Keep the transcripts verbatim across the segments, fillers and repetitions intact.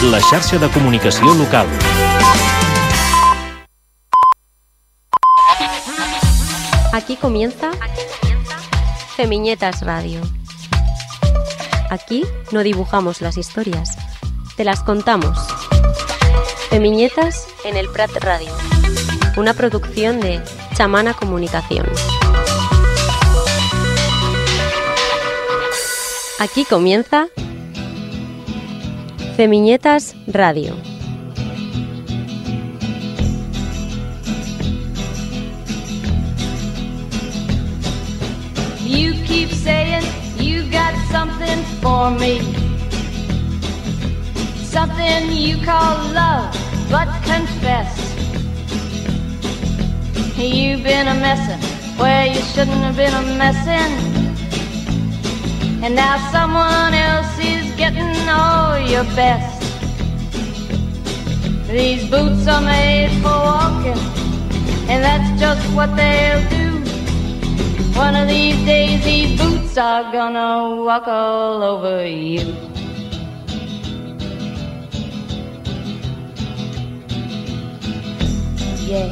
la xarxa de comunicació local. Aquí comienza Femiñetas Radio. Aquí no dibujamos las historias, te las contamos. Femiñetas en el Prat Radio, una producción de Chamana Comunicación. Aquí comienza Femiñetas Radio. You keep saying you got something for me, something you call love, but confess you've been a messin' where you shouldn't have been a messin', and now someone else is getting all your best. These boots are made for walking, and that's just what they'll do. One of these days these boots are gonna walk all over you. Yeah.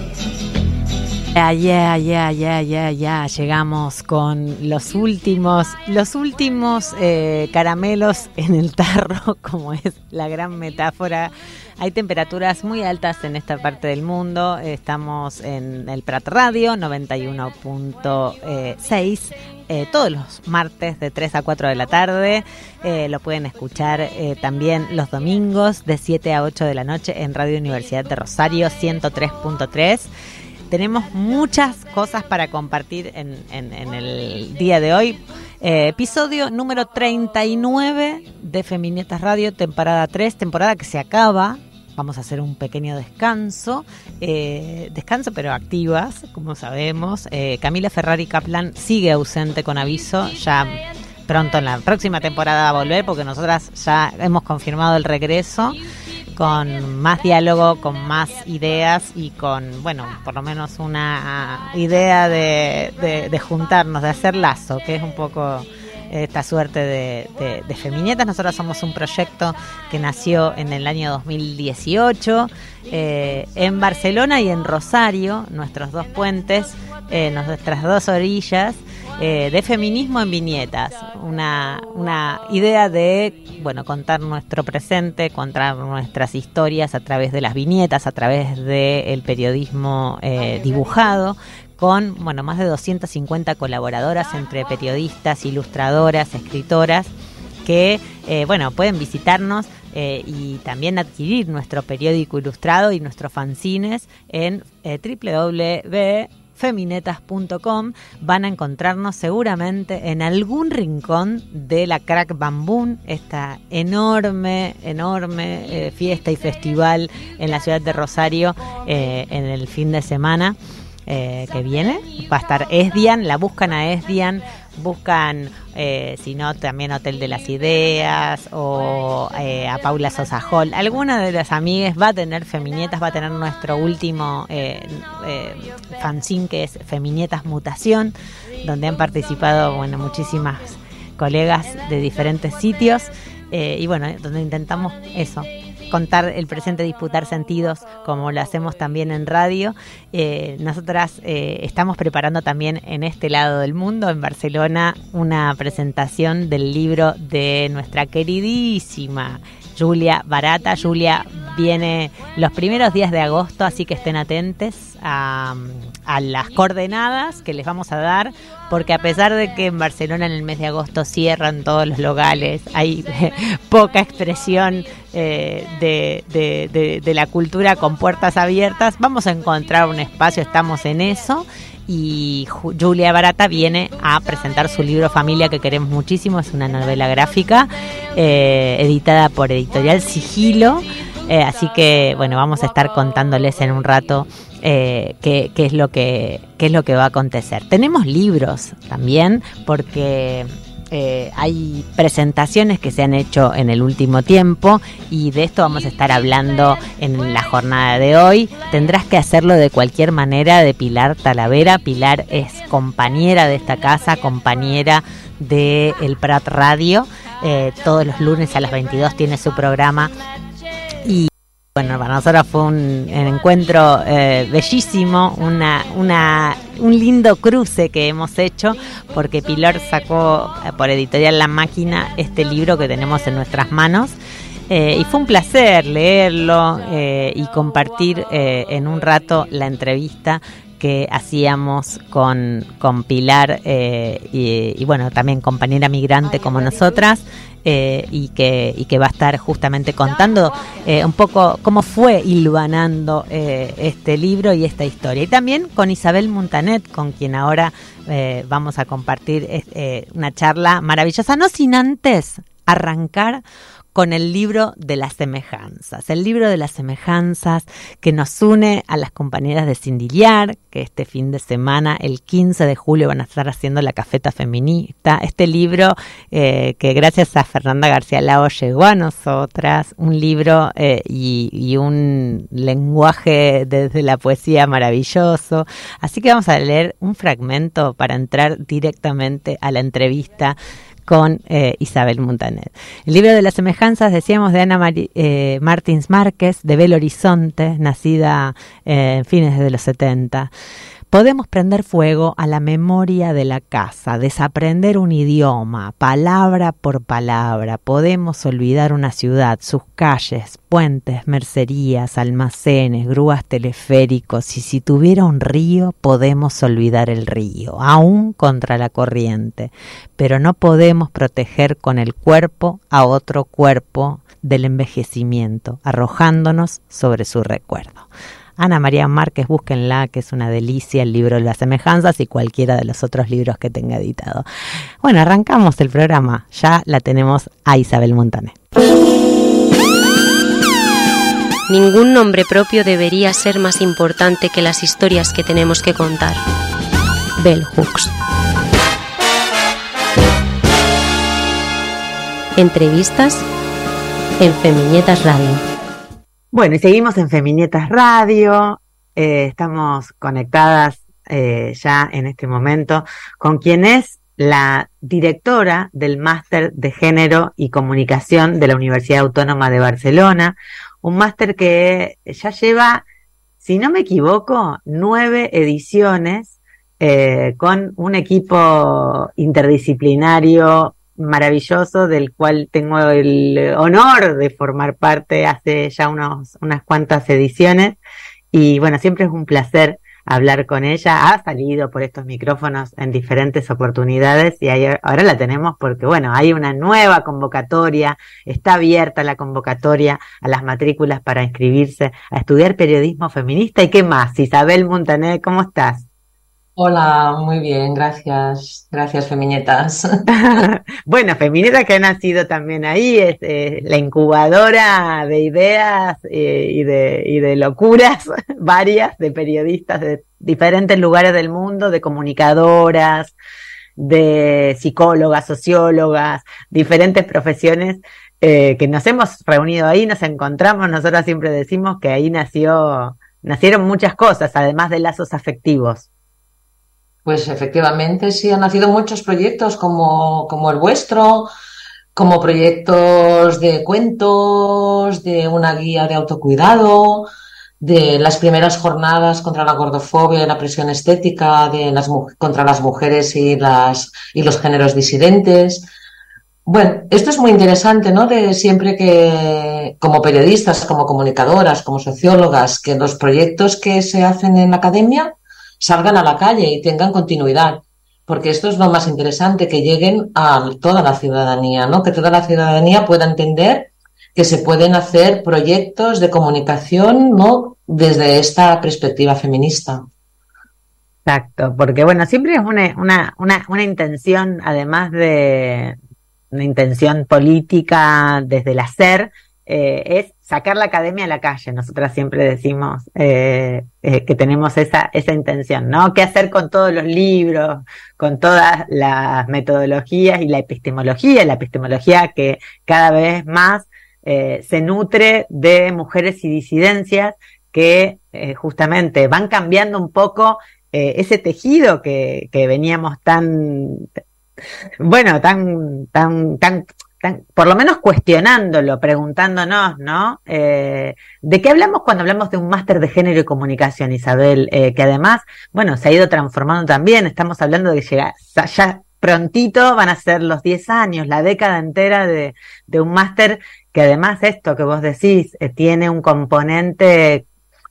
Yeah, yeah, yeah, yeah, yeah, yeah. Llegamos con los últimos, los últimos eh, caramelos en el tarro, como es la gran metáfora. Hay temperaturas muy altas en esta parte del mundo. Estamos en el Prat Radio noventa y uno punto seis. Eh, todos los martes de tres a cuatro de la tarde. Eh, lo pueden escuchar eh, también los domingos de siete a ocho de la noche en Radio Universidad de Rosario ciento tres punto tres. Tenemos muchas cosas para compartir en, en, en el día de hoy. Eh, episodio número treinta y nueve de Femiñetas Radio, temporada tres, temporada que se acaba. Vamos a hacer un pequeño descanso, eh, descanso pero activas, como sabemos. Eh, Camila Ferrari Kaplan sigue ausente con aviso, ya pronto en la próxima temporada va a volver porque nosotras ya hemos confirmado el regreso con más diálogo, con más ideas y con, bueno, por lo menos una idea de, de, de juntarnos, de hacer lazo, que es un poco esta suerte de, de, de Femiñetas. Nosotros somos un proyecto que nació en el año dos mil dieciocho eh, en Barcelona y en Rosario, nuestros dos puentes, eh, nuestras dos orillas, eh, de feminismo en viñetas, una, una idea de, bueno, contar nuestro presente, contar nuestras historias a través de las viñetas, a través del periodismo eh, dibujado, con, bueno, más de doscientas cincuenta colaboradoras entre periodistas, ilustradoras, escritoras, que, eh, bueno, pueden visitarnos eh, y también adquirir nuestro periódico ilustrado y nuestros fanzines en eh, doble u doble u doble u punto feminetas punto com. Van a encontrarnos seguramente en algún rincón de la Crack Bambún, esta enorme, enorme eh, fiesta y festival en la ciudad de Rosario eh, en el fin de semana. Eh, que viene, va a estar Esdian, la buscan a Esdian, buscan, eh, si no, también Hotel de las Ideas o eh, a Paula Sosa Hall. Alguna de las amigas va a tener Femiñetas, va a tener nuestro último eh, eh, fanzine, que es Femiñetas Mutación, donde han participado, bueno, muchísimas colegas de diferentes sitios eh, y bueno, donde intentamos eso, contar el presente, disputar sentidos, como lo hacemos también en radio. Eh, nosotras eh, estamos preparando también en este lado del mundo, en Barcelona, una presentación del libro de nuestra queridísima Julia Barata. Julia viene los primeros días de agosto, así que estén atentos a, a las coordenadas que les vamos a dar, porque a pesar de que en Barcelona en el mes de agosto cierran todos los locales, hay poca expresión eh, de, de, de, de la cultura con puertas abiertas, vamos a encontrar un espacio, estamos en eso. Y Julia Barata viene a presentar su libro Familia, que queremos muchísimo. Es una novela gráfica eh, editada por Editorial Sigilo, eh, así que bueno, vamos a estar contándoles en un rato eh, qué, qué es lo que qué es lo que va a acontecer. Tenemos libros también, porque Eh, hay presentaciones que se han hecho en el último tiempo y de esto vamos a estar hablando en la jornada de hoy. Tendrás que hacerlo de cualquier manera, de Pilar Talavera. Pilar es compañera de esta casa, compañera de El Prat Radio. Eh, todos los lunes a las veintidós tiene su programa Bueno, para nosotros fue un, un encuentro eh, bellísimo, una, una, un lindo cruce que hemos hecho, porque Pilar sacó eh, por Editorial La Máquina este libro que tenemos en nuestras manos. Eh, y fue un placer leerlo eh, y compartir eh, en un rato la entrevista que hacíamos con, con Pilar eh, y, y bueno, también compañera migrante como nosotras, eh, y, que, y que va a estar justamente contando eh, un poco cómo fue hilvanando eh, este libro y esta historia. Y también con Isabel Muntanet, con quien ahora eh, vamos a compartir eh, una charla maravillosa, no sin antes arrancar con el libro de las semejanzas, el libro de las semejanzas que nos une a las compañeras de Sindiliar, que este fin de semana, el quince de julio, van a estar haciendo la cafeta feminista. Este libro eh, que gracias a Fernanda García Lao llegó a nosotras, un libro eh, y, y un lenguaje desde la poesía maravilloso. Así que vamos a leer un fragmento para entrar directamente a la entrevista con eh, Isabel Muntanet. El libro de las semejanzas, decíamos, de Ana Mari, eh, Martins Márquez, de Belo Horizonte, nacida eh, en fines de los setenta. Podemos prender fuego a la memoria de la casa, desaprender un idioma, palabra por palabra. Podemos olvidar una ciudad, sus calles, puentes, mercerías, almacenes, grúas teleféricos. Y si tuviera un río, podemos olvidar el río, aún contra la corriente. Pero no podemos proteger con el cuerpo a otro cuerpo del envejecimiento, arrojándonos sobre su recuerdo. Ana María Márquez, búsquenla, que es una delicia, el libro de las semejanzas y cualquiera de los otros libros que tenga editado. Bueno, arrancamos el programa, ya la tenemos a Isabel Muntanet. Ningún nombre propio debería ser más importante que las historias que tenemos que contar. Bell Hooks. Entrevistas en Feminietas Radio. Bueno, y seguimos en Feminietas Radio, eh, estamos conectadas eh, ya en este momento con quien es la directora del Máster de Género y Comunicación de la Universidad Autónoma de Barcelona, un máster que ya lleva, si no me equivoco, nueve ediciones eh, con un equipo interdisciplinario maravilloso, del cual tengo el honor de formar parte hace ya unos, unas cuantas ediciones, y bueno, siempre es un placer hablar con ella. Ha salido por estos micrófonos en diferentes oportunidades y ahí, ahora la tenemos porque bueno, hay una nueva convocatoria, está abierta la convocatoria a las matrículas para inscribirse a estudiar periodismo feminista. ¿Y qué más? Isabel Muntanet, ¿cómo estás? Hola, muy bien, gracias, gracias Feminietas. Bueno, Feminietas que ha nacido también ahí, es eh, la incubadora de ideas eh, y de y de locuras varias de periodistas de diferentes lugares del mundo, de comunicadoras, de psicólogas, sociólogas, diferentes profesiones eh, que nos hemos reunido ahí, nos encontramos. Nosotros siempre decimos que ahí nació, nacieron muchas cosas, además de lazos afectivos. Pues efectivamente sí, han nacido muchos proyectos como, como el vuestro, como proyectos de cuentos, de una guía de autocuidado, de las primeras jornadas contra la gordofobia y la presión estética de las, contra las mujeres y, las, y los géneros disidentes. Bueno, esto es muy interesante, ¿no? De siempre que, como periodistas, como comunicadoras, como sociólogas, que los proyectos que se hacen en la academia salgan a la calle y tengan continuidad, porque esto es lo más interesante, que lleguen a toda la ciudadanía, ¿no? Que toda la ciudadanía pueda entender que se pueden hacer proyectos de comunicación, ¿no? Desde esta perspectiva feminista. Exacto, porque bueno, siempre es una, una, una, una intención, además de una intención política desde el hacer, eh, es sacar la academia a la calle. Nosotras siempre decimos eh, eh, que tenemos esa esa intención, ¿no? ¿Qué hacer con todos los libros, con todas las metodologías y la epistemología, la epistemología que cada vez más eh, se nutre de mujeres y disidencias que eh, justamente van cambiando un poco eh, ese tejido que, que veníamos tan, bueno, tan, tan, tan están por lo menos cuestionándolo, preguntándonos, ¿no? Eh, ¿de qué hablamos cuando hablamos de un máster de género y comunicación, Isabel? Eh, que además, bueno, se ha ido transformando también. Estamos hablando de que llega, ya prontito van a ser los diez años, la década entera de, de un máster que además esto que vos decís, eh, tiene un componente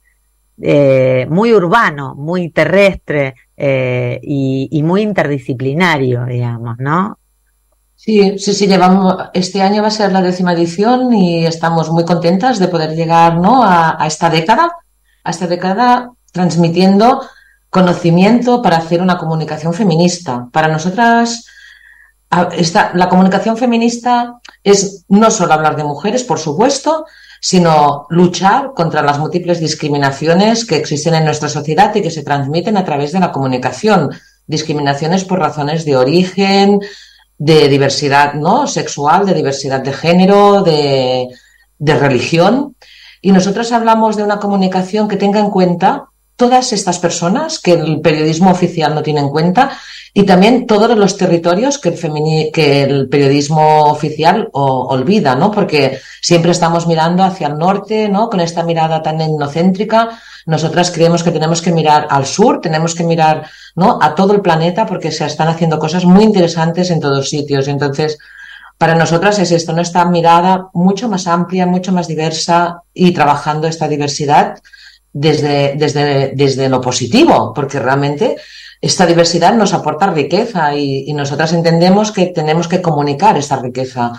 eh, muy urbano, muy terrestre eh, y, y muy interdisciplinario, digamos, ¿no? Sí, sí, sí, llevamos, este año va a ser la décima edición y estamos muy contentas de poder llegar, ¿no? a, a esta década, a esta década transmitiendo conocimiento para hacer una comunicación feminista. Para nosotras, esta, la comunicación feminista es no solo hablar de mujeres, por supuesto, sino luchar contra las múltiples discriminaciones que existen en nuestra sociedad y que se transmiten a través de la comunicación. Discriminaciones por razones de origen, de diversidad, ¿no? sexual, de diversidad de género, de, de religión. Y nosotros hablamos de una comunicación que tenga en cuenta todas estas personas que el periodismo oficial no tiene en cuenta y también todos los territorios que el, femini- que el periodismo oficial o, olvida, ¿no? Porque siempre estamos mirando hacia el norte, ¿no? Con esta mirada tan etnocéntrica. Nosotras creemos que tenemos que mirar al sur, tenemos que mirar, ¿no? a todo el planeta porque se están haciendo cosas muy interesantes en todos sitios. Entonces, para nosotras es esto, ¿no? Esta mirada mucho más amplia, mucho más diversa y trabajando esta diversidad desde, desde, desde lo positivo, porque realmente esta diversidad nos aporta riqueza y, y nosotras entendemos que tenemos que comunicar esta riqueza.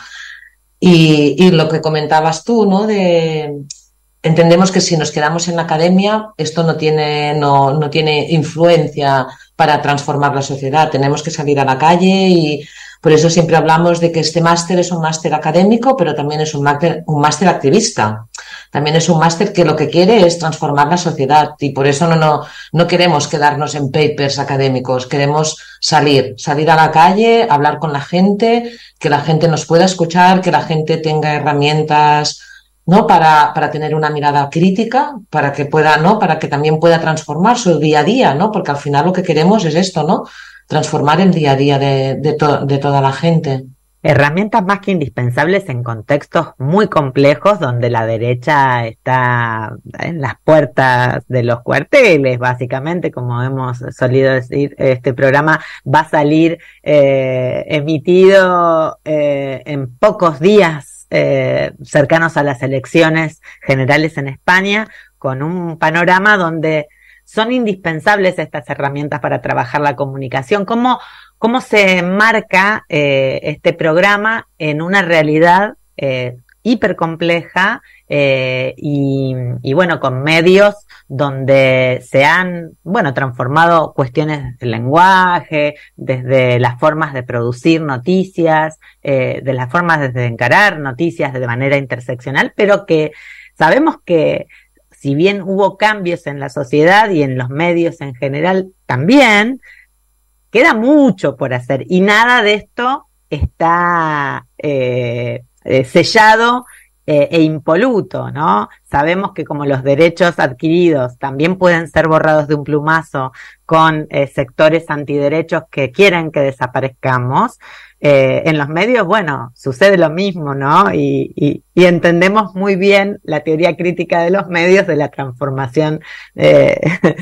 Y, y lo que comentabas tú, ¿no? De, entendemos que si nos quedamos en la academia, esto no tiene, no, no tiene influencia para transformar la sociedad. Tenemos que salir a la calle y por eso siempre hablamos de que este máster es un máster académico, pero también es un máster, un máster activista. También es un máster que lo que quiere es transformar la sociedad y por eso no, no, no queremos quedarnos en papers académicos, queremos salir, salir a la calle, hablar con la gente, que la gente nos pueda escuchar, que la gente tenga herramientas, ¿no? Para, para tener una mirada crítica, para que pueda, ¿no? Para que también pueda transformar su día a día, ¿no? Porque al final lo que queremos es esto, ¿no? Transformar el día a día de, de, to, de toda la gente. Herramientas más que indispensables en contextos muy complejos donde la derecha está en las puertas de los cuarteles, básicamente, como hemos solido decir, este programa va a salir eh, emitido eh, en pocos días eh, cercanos a las elecciones generales en España, con un panorama donde son indispensables estas herramientas para trabajar la comunicación. ¿Cómo ¿Cómo se marca eh, este programa en una realidad eh, hipercompleja eh, y, y, bueno, con medios donde se han, bueno, transformado cuestiones del lenguaje, desde las formas de producir noticias, eh, de las formas de encarar noticias de manera interseccional, pero que sabemos que si bien hubo cambios en la sociedad y en los medios en general también, queda mucho por hacer y nada de esto está eh, eh, sellado eh, e impoluto, ¿no? Sabemos que como los derechos adquiridos también pueden ser borrados de un plumazo con eh, sectores antiderechos que quieren que desaparezcamos, eh, en los medios, bueno, sucede lo mismo, ¿no? Y, y, y entendemos muy bien la teoría crítica de los medios de la transformación eh,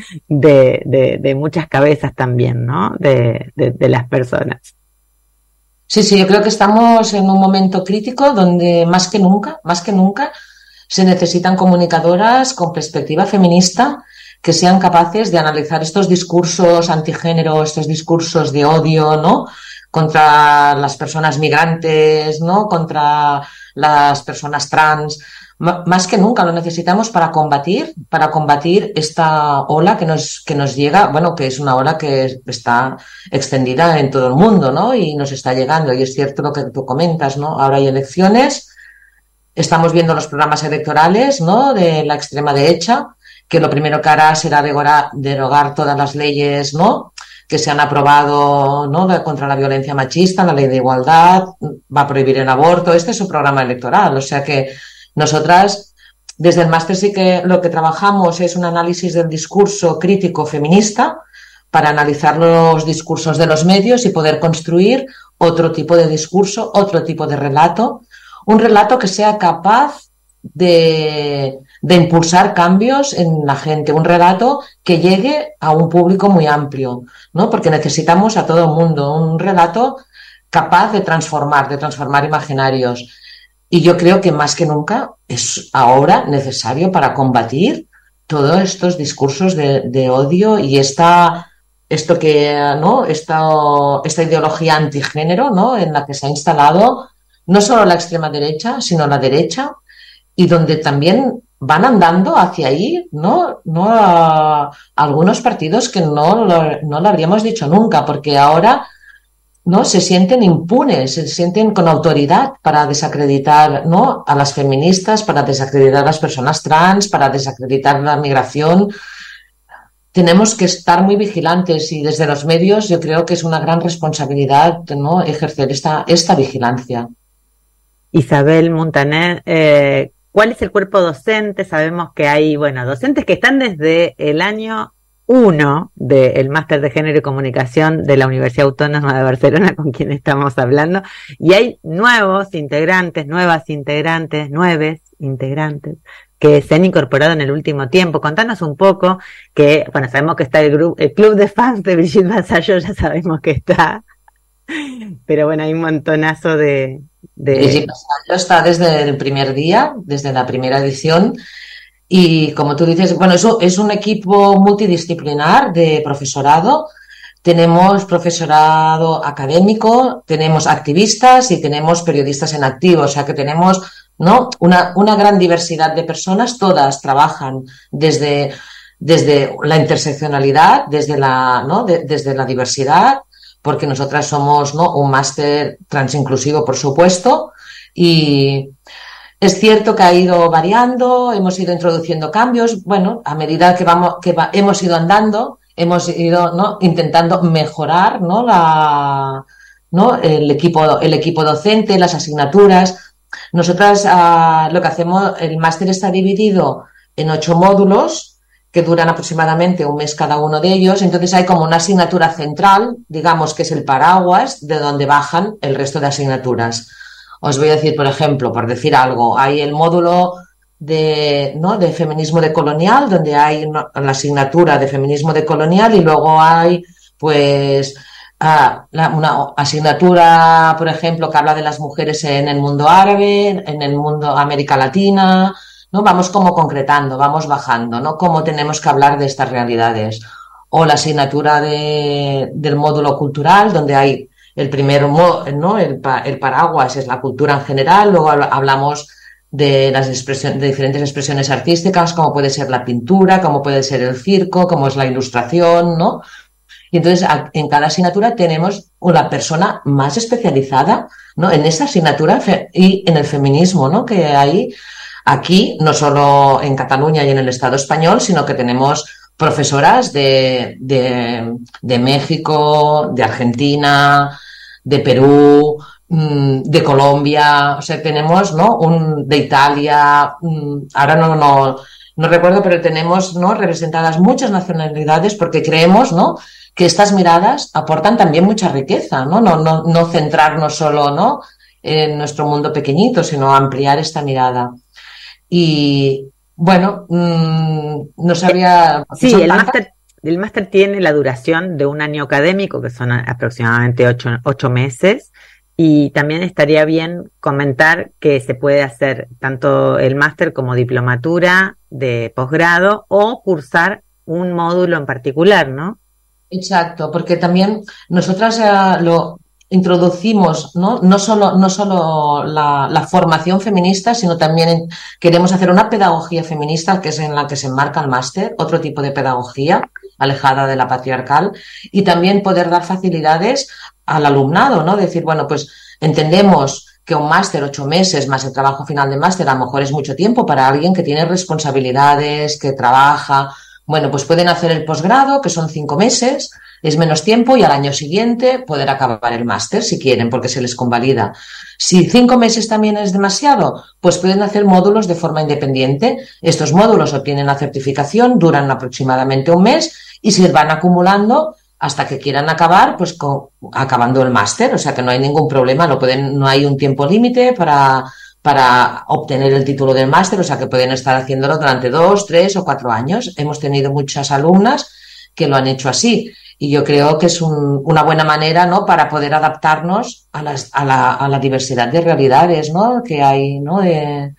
de, de, de muchas cabezas también, ¿no? De, de, de las personas. Sí, sí, yo creo que estamos en un momento crítico donde más que nunca, más que nunca, se necesitan comunicadoras con perspectiva feminista que sean capaces de analizar estos discursos antigénero, estos discursos de odio, ¿no? Contra las personas migrantes, ¿no? Contra las personas trans. M- más que nunca lo necesitamos para combatir, para combatir esta ola que nos, que nos llega, bueno, que es una ola que está extendida en todo el mundo, ¿no? Y nos está llegando. Y es cierto lo que tú comentas, ¿no? Ahora hay elecciones, estamos viendo los programas electorales, ¿no? De la extrema derecha, que lo primero que hará será derogar, derogar todas las leyes, ¿no? Que se han aprobado, ¿no? Contra la violencia machista, la ley de igualdad, va a prohibir el aborto. Este es su programa electoral. O sea que nosotras, desde el máster sí que lo que trabajamos es un análisis del discurso crítico feminista para analizar los discursos de los medios y poder construir otro tipo de discurso, otro tipo de relato, un relato que sea capaz de, de impulsar cambios en la gente, un relato que llegue a un público muy amplio, ¿no? Porque necesitamos a todo el mundo, un relato capaz de transformar, de transformar imaginarios. Y yo creo que más que nunca es ahora necesario para combatir todos estos discursos de, de odio y esta, esto que, ¿no? Esta, esta ideología antigénero, ¿no? En la que se ha instalado no solo la extrema derecha, sino la derecha, y donde también van andando hacia ahí, ¿no? No a, a algunos partidos que no lo, no lo habríamos dicho nunca, porque ahora, ¿no? Se sienten impunes, se sienten con autoridad para desacreditar, ¿no? A las feministas, para desacreditar a las personas trans, para desacreditar la migración. Tenemos que estar muy vigilantes y desde los medios yo creo que es una gran responsabilidad, ¿no? Ejercer esta, esta vigilancia. Isabel Muntaner, eh, ¿cuál es el cuerpo docente? Sabemos que hay, bueno, docentes que están desde el año uno del Máster de Género y Comunicación de la Universidad Autónoma de Barcelona, con quien estamos hablando, y hay nuevos integrantes, nuevas integrantes, nueves integrantes, que se han incorporado en el último tiempo. Contanos un poco, que, bueno, sabemos que está el, grupo, el club de fans de Brigitte Vasallo, ya sabemos que está, pero bueno, hay un montonazo de... de... Brigitte Vasallo está desde el primer día, desde la primera edición. Y como tú dices, bueno, eso es un equipo multidisciplinar de profesorado. Tenemos profesorado académico, tenemos activistas y tenemos periodistas en activo. O sea que tenemos, ¿no? una, una gran diversidad de personas. Todas trabajan desde, desde la interseccionalidad, desde la, ¿no? de, desde la diversidad, porque nosotras somos, ¿no? un máster transinclusivo, por supuesto. Y es cierto que ha ido variando, hemos ido introduciendo cambios, bueno, a medida que vamos, que va, hemos ido andando, hemos ido, ¿no? intentando mejorar, ¿no? La, ¿no? el equipo, el equipo docente, las asignaturas. Nosotras uh, lo que hacemos, el máster está dividido en ocho módulos que duran aproximadamente un mes cada uno de ellos, entonces hay como una asignatura central, digamos que es el paraguas de donde bajan el resto de asignaturas. Os voy a decir, por ejemplo, por decir algo, hay el módulo de, ¿no? de feminismo decolonial, donde hay una, la asignatura de feminismo decolonial y luego hay, pues, uh, la, una asignatura, por ejemplo, que habla de las mujeres en el mundo árabe, en el mundo América Latina, ¿no? Vamos como concretando, vamos bajando, ¿no? Cómo tenemos que hablar de estas realidades. O la asignatura de, del módulo cultural, donde hay el primer, ¿no? el, el paraguas es la cultura en general, luego hablamos de las expresiones, de diferentes expresiones artísticas, como puede ser la pintura, como puede ser el circo, como es la ilustración, ¿no? Y entonces en cada asignatura tenemos una persona más especializada, ¿no? En esa asignatura y en el feminismo, ¿no? Que hay aquí, no solo en Cataluña y en el Estado español, sino que tenemos profesoras de, de, de México, de Argentina, de Perú, de Colombia, o sea, tenemos, ¿no? Un, de Italia, ahora no, no, no recuerdo, pero tenemos, ¿no? representadas muchas nacionalidades porque creemos, ¿no? que estas miradas aportan también mucha riqueza, ¿no? No, no, no centrarnos solo, ¿no? en nuestro mundo pequeñito, sino ampliar esta mirada. Y bueno, mmm, no sabía... Sí, el máster, el máster tiene la duración de un año académico, que son aproximadamente ocho, ocho meses, y también estaría bien comentar que se puede hacer tanto el máster como diplomatura de posgrado o cursar un módulo en particular, ¿no? Exacto, porque también nosotras eh, lo introducimos, ¿no? No solo, no solo la, la formación feminista, sino también en, queremos hacer una pedagogía feminista, que es en la que se enmarca el máster, otro tipo de pedagogía, alejada de la patriarcal, y también poder dar facilidades al alumnado, ¿no? Decir, bueno, pues entendemos que un máster, ocho meses, más el trabajo final de máster, a lo mejor es mucho tiempo para alguien que tiene responsabilidades, que trabaja. Bueno, pues pueden hacer el posgrado, que son cinco meses, es menos tiempo, y al año siguiente poder acabar el máster si quieren, porque se les convalida. Si cinco meses también es demasiado, pues pueden hacer módulos de forma independiente. Estos módulos obtienen la certificación, duran aproximadamente un mes y se van acumulando hasta que quieran acabar, pues con, acabando el máster, o sea que no hay ningún problema, no pueden, no hay un tiempo límite para, para obtener el título del máster, o sea que pueden estar haciéndolo durante dos, tres o cuatro años. Hemos tenido muchas alumnas que lo han hecho así y yo creo que es un, una buena manera, ¿no?, para poder adaptarnos a, las, a, la, a la diversidad de realidades, ¿no?, que hay, ¿no?, de,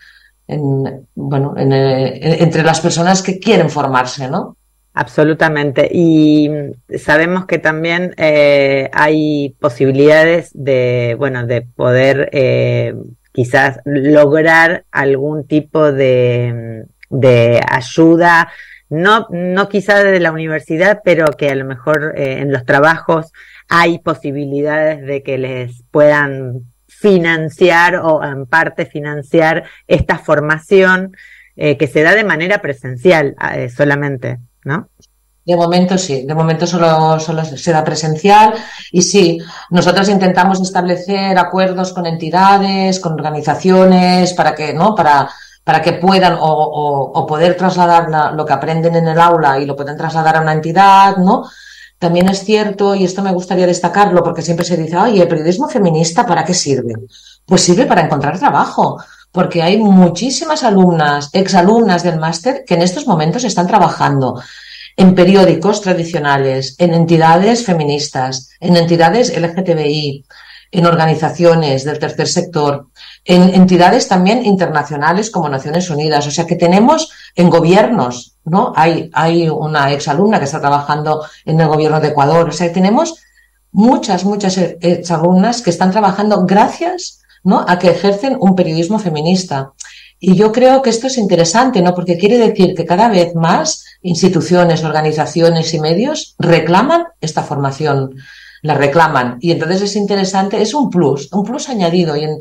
en, bueno, en, en, entre las personas que quieren formarse, ¿no? Absolutamente. Y sabemos que también eh, hay posibilidades de, bueno, de poder eh, quizás lograr algún tipo de, de ayuda, no, no quizás desde la universidad, pero que a lo mejor eh, en los trabajos hay posibilidades de que les puedan financiar o en parte financiar esta formación eh, que se da de manera presencial eh, solamente, ¿no? De momento sí, de momento solo, solo se da presencial y sí, nosotros intentamos establecer acuerdos con entidades, con organizaciones para que, ¿no?, para, para que puedan o, o, o poder trasladar la, lo que aprenden en el aula y lo pueden trasladar a una entidad, ¿no? También es cierto, y esto me gustaría destacarlo porque siempre se dice, oye, ¿el periodismo feminista para qué sirve? Pues sirve para encontrar trabajo, porque hay muchísimas alumnas, exalumnas del máster que en estos momentos están trabajando en periódicos tradicionales, en entidades feministas, en entidades L G T B I, en organizaciones del tercer sector, en entidades también internacionales como Naciones Unidas. O sea que tenemos en gobiernos, ¿no? Hay, hay una exalumna que está trabajando en el gobierno de Ecuador. O sea que tenemos muchas, muchas exalumnas que están trabajando gracias, ¿no?, a que ejercen un periodismo feminista. Y yo creo que esto es interesante, ¿no?, porque quiere decir que cada vez más instituciones, organizaciones y medios reclaman esta formación, la reclaman. Y entonces es interesante, es un plus, un plus añadido. Y, en,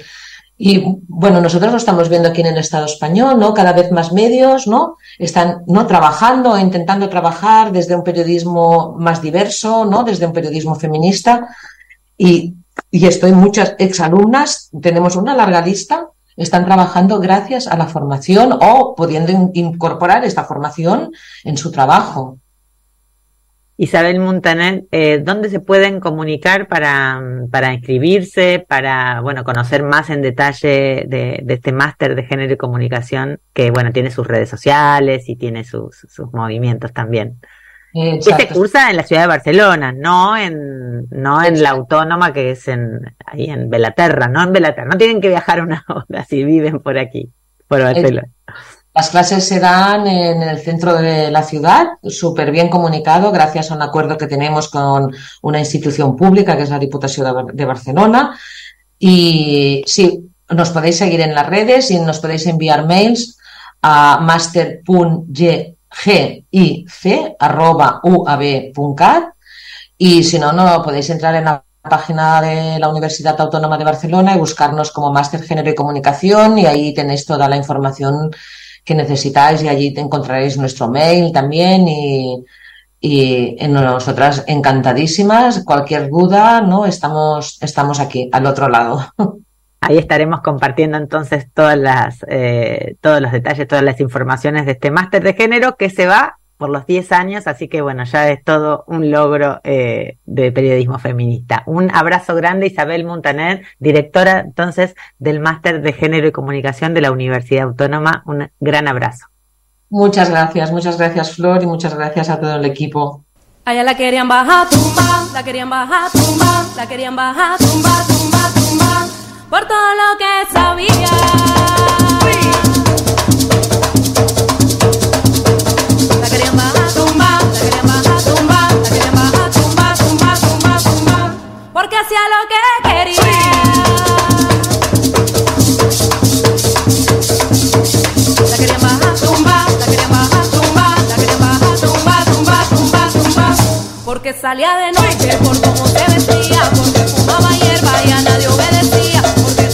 y bueno, nosotros lo estamos viendo aquí en el Estado español, ¿no? Cada vez más medios, ¿no?, están, ¿no?, trabajando, intentando trabajar desde un periodismo más diverso, ¿no?, desde un periodismo feminista. Y, y estoy muchas exalumnas, tenemos una larga lista, están trabajando gracias a la formación o pudiendo in- incorporar esta formación en su trabajo. Isabel Muntaner, eh, ¿dónde se pueden comunicar para, para inscribirse, para, bueno, conocer más en detalle de, de este máster de género y comunicación que, bueno, tiene sus redes sociales y tiene sus, sus movimientos también? Exacto. Este cursa en la ciudad de Barcelona, no en no en la Autónoma, que es en ahí en Belaterra, no en Belaterra. No tienen que viajar una hora si viven por aquí, por Barcelona. Las clases se dan en el centro de la ciudad, súper bien comunicado, gracias a un acuerdo que tenemos con una institución pública, que es la Diputación de Barcelona. Y sí, nos podéis seguir en las redes y nos podéis enviar mails a master punto gic arroba u a b punto cat y si no, no podéis entrar en la página de la Universidad Autónoma de Barcelona y buscarnos como Máster Género y Comunicación y ahí tenéis toda la información que necesitáis y allí te encontraréis nuestro mail también y, y en nosotras encantadísimas, cualquier duda, ¿no? Estamos, estamos aquí al otro lado. Ahí estaremos compartiendo entonces todas las, eh, todos los detalles, todas las informaciones de este máster de género que se va por los diez años, así que bueno, ya es todo un logro eh, de periodismo feminista. Un abrazo grande, Isabel Muntaner, directora entonces del máster de género y comunicación de la Universidad Autónoma. Un gran abrazo. Muchas gracias, muchas gracias Flor y muchas gracias a todo el equipo. Allá la querían bajar, tumba, la querían bajar, tumba, la querían bajar, tumba, tumba, tumba. Por todo lo que sabía. La querían bajar, tumba, la querían bajar, tumba, la querían bajar, tumba, tumba, tumba, tumba. Porque hacía lo que quería. La querían bajar, tumba, la querían bajar, tumba, la querían bajar, tumba, tumba, tumba, tumba. Porque salía de noche por cómo se vestía, porque fumaba hierba y a nadie obedecía.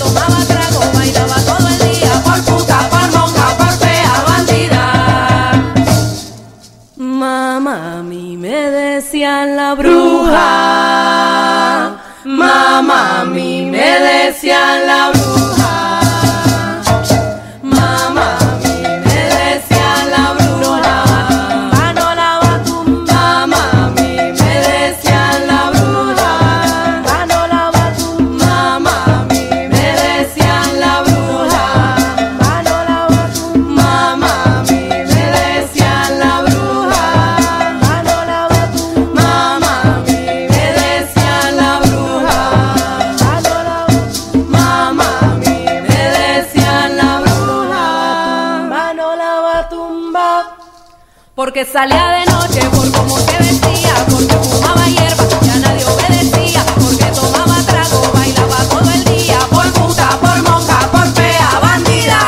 Mamá, a mí me decían la bruja. Mamá, a mí me decían la bruja. Mamá, a mí me decían la bruja. No la va a tumbar, no la va a tumbar. Mamá, a mí me decían Porque salía de noche por cómo se vestía, porque fumaba hierba y a nadie obedecía, porque tomaba trago, bailaba todo el día, por puta, por monja, por fea, bandida.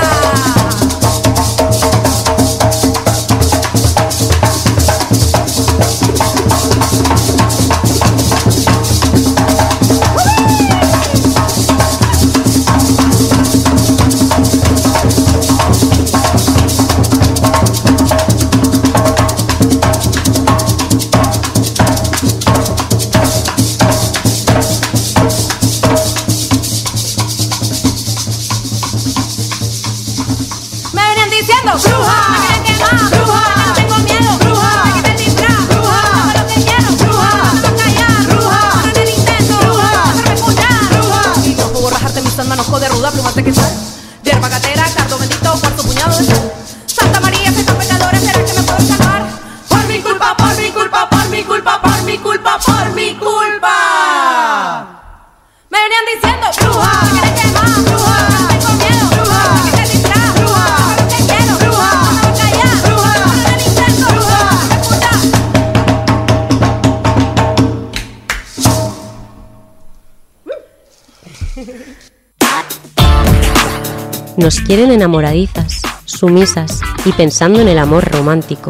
Hierba gatera, cardo bendito, cuarto puñado de sal. Santa María, esta pecadora, ¿será que me puedo salvar? Por mi culpa, por mi culpa, por mi culpa, por mi culpa, por mi culpa. Me venían diciendo, bruja, me quieres quemar, bruja, no tengo miedo, bruja, me quieres disfraz, bruja, hago lo que quiero, bruja, no me voy a callar, bruja, no me intento, bruja, me puta. Nos quieren enamoradizas, sumisas y pensando en el amor romántico.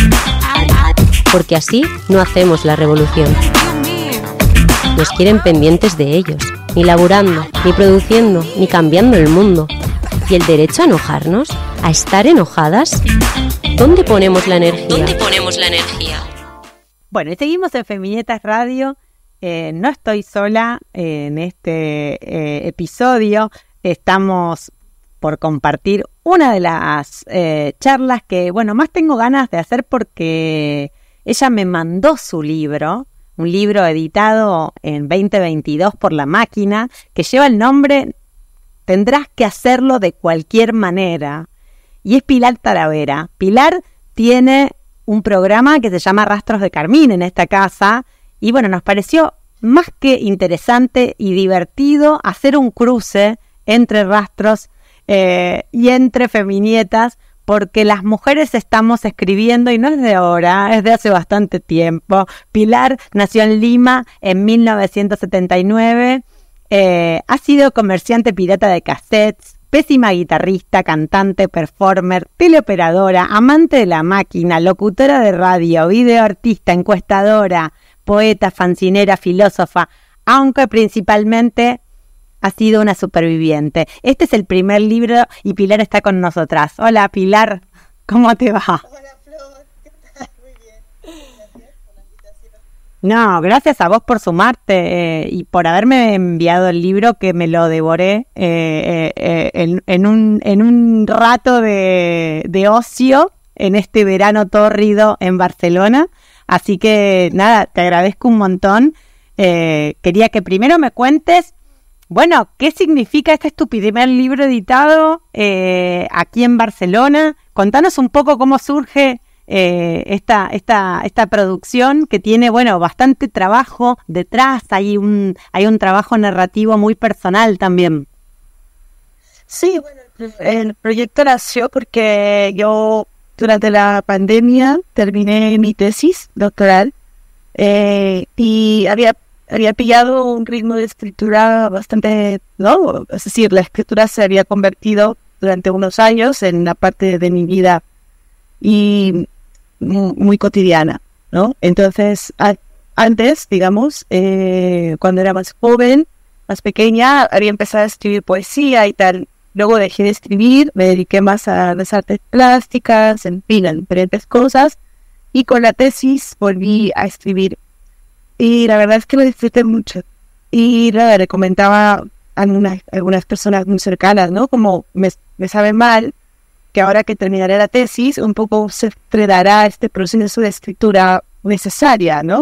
Porque así no hacemos la revolución. Nos quieren pendientes de ellos, ni laburando, ni produciendo, ni cambiando el mundo. ¿Y el derecho a enojarnos? ¿A estar enojadas? ¿Dónde ponemos la energía? ¿Dónde ponemos la energía? Bueno, y seguimos en Feminietas Radio. Eh, no estoy sola eh, en este eh, episodio. Estamos por compartir una de las eh, charlas que, bueno, más tengo ganas de hacer porque ella me mandó su libro, un libro editado en veinte veintidós por La Máquina, que lleva el nombre Tendrás que hacerlo de cualquier manera, y es Pilar Talavera. Pilar tiene un programa que se llama Rastros de Carmín en esta casa, y bueno, nos pareció más que interesante y divertido hacer un cruce entre Rastros Eh, y entre Feminietas, porque las mujeres estamos escribiendo, y no es de ahora, es de hace bastante tiempo. Pilar nació en Lima en mil novecientos setenta y nueve, eh, ha sido comerciante pirata de cassettes, pésima guitarrista, cantante, performer, teleoperadora, amante de la máquina, locutora de radio, videoartista, encuestadora, poeta, fancinera, filósofa, aunque principalmente ha sido una superviviente. Este es el primer libro y Pilar está con nosotras. Hola Pilar, ¿cómo te va? Hola Flor, ¿qué tal? Muy bien. Gracias por la invitación. No, gracias a vos por sumarte eh, y por haberme enviado el libro, que me lo devoré eh, eh, en, en, un, en un rato de, de ocio en este verano tórrido en Barcelona. Así que nada, te agradezco un montón. Eh, quería que primero me cuentes, bueno, ¿qué significa? Este es tu primer libro editado eh, aquí en Barcelona. Contanos un poco cómo surge eh, esta, esta, esta producción que tiene, bueno, bastante trabajo detrás. Hay un, hay un trabajo narrativo muy personal también. Sí, bueno, el proyecto nació porque yo durante la pandemia terminé mi tesis doctoral eh, y había había pillado un ritmo de escritura bastante, ¿no? Es decir, la escritura se había convertido durante unos años en una parte de mi vida y muy, muy cotidiana, ¿no? Entonces, a, antes, digamos, eh, cuando era más joven, más pequeña, había empezado a escribir poesía y tal. Luego dejé de escribir, me dediqué más a las artes plásticas, en fin, a diferentes cosas, y con la tesis volví a escribir. Y la verdad es que lo disfruté mucho. Y nada, le comentaba a algunas, algunas personas muy cercanas, ¿no? Como me, me sabe mal que ahora que terminaré la tesis, un poco se fredará este proceso de escritura necesaria, ¿no?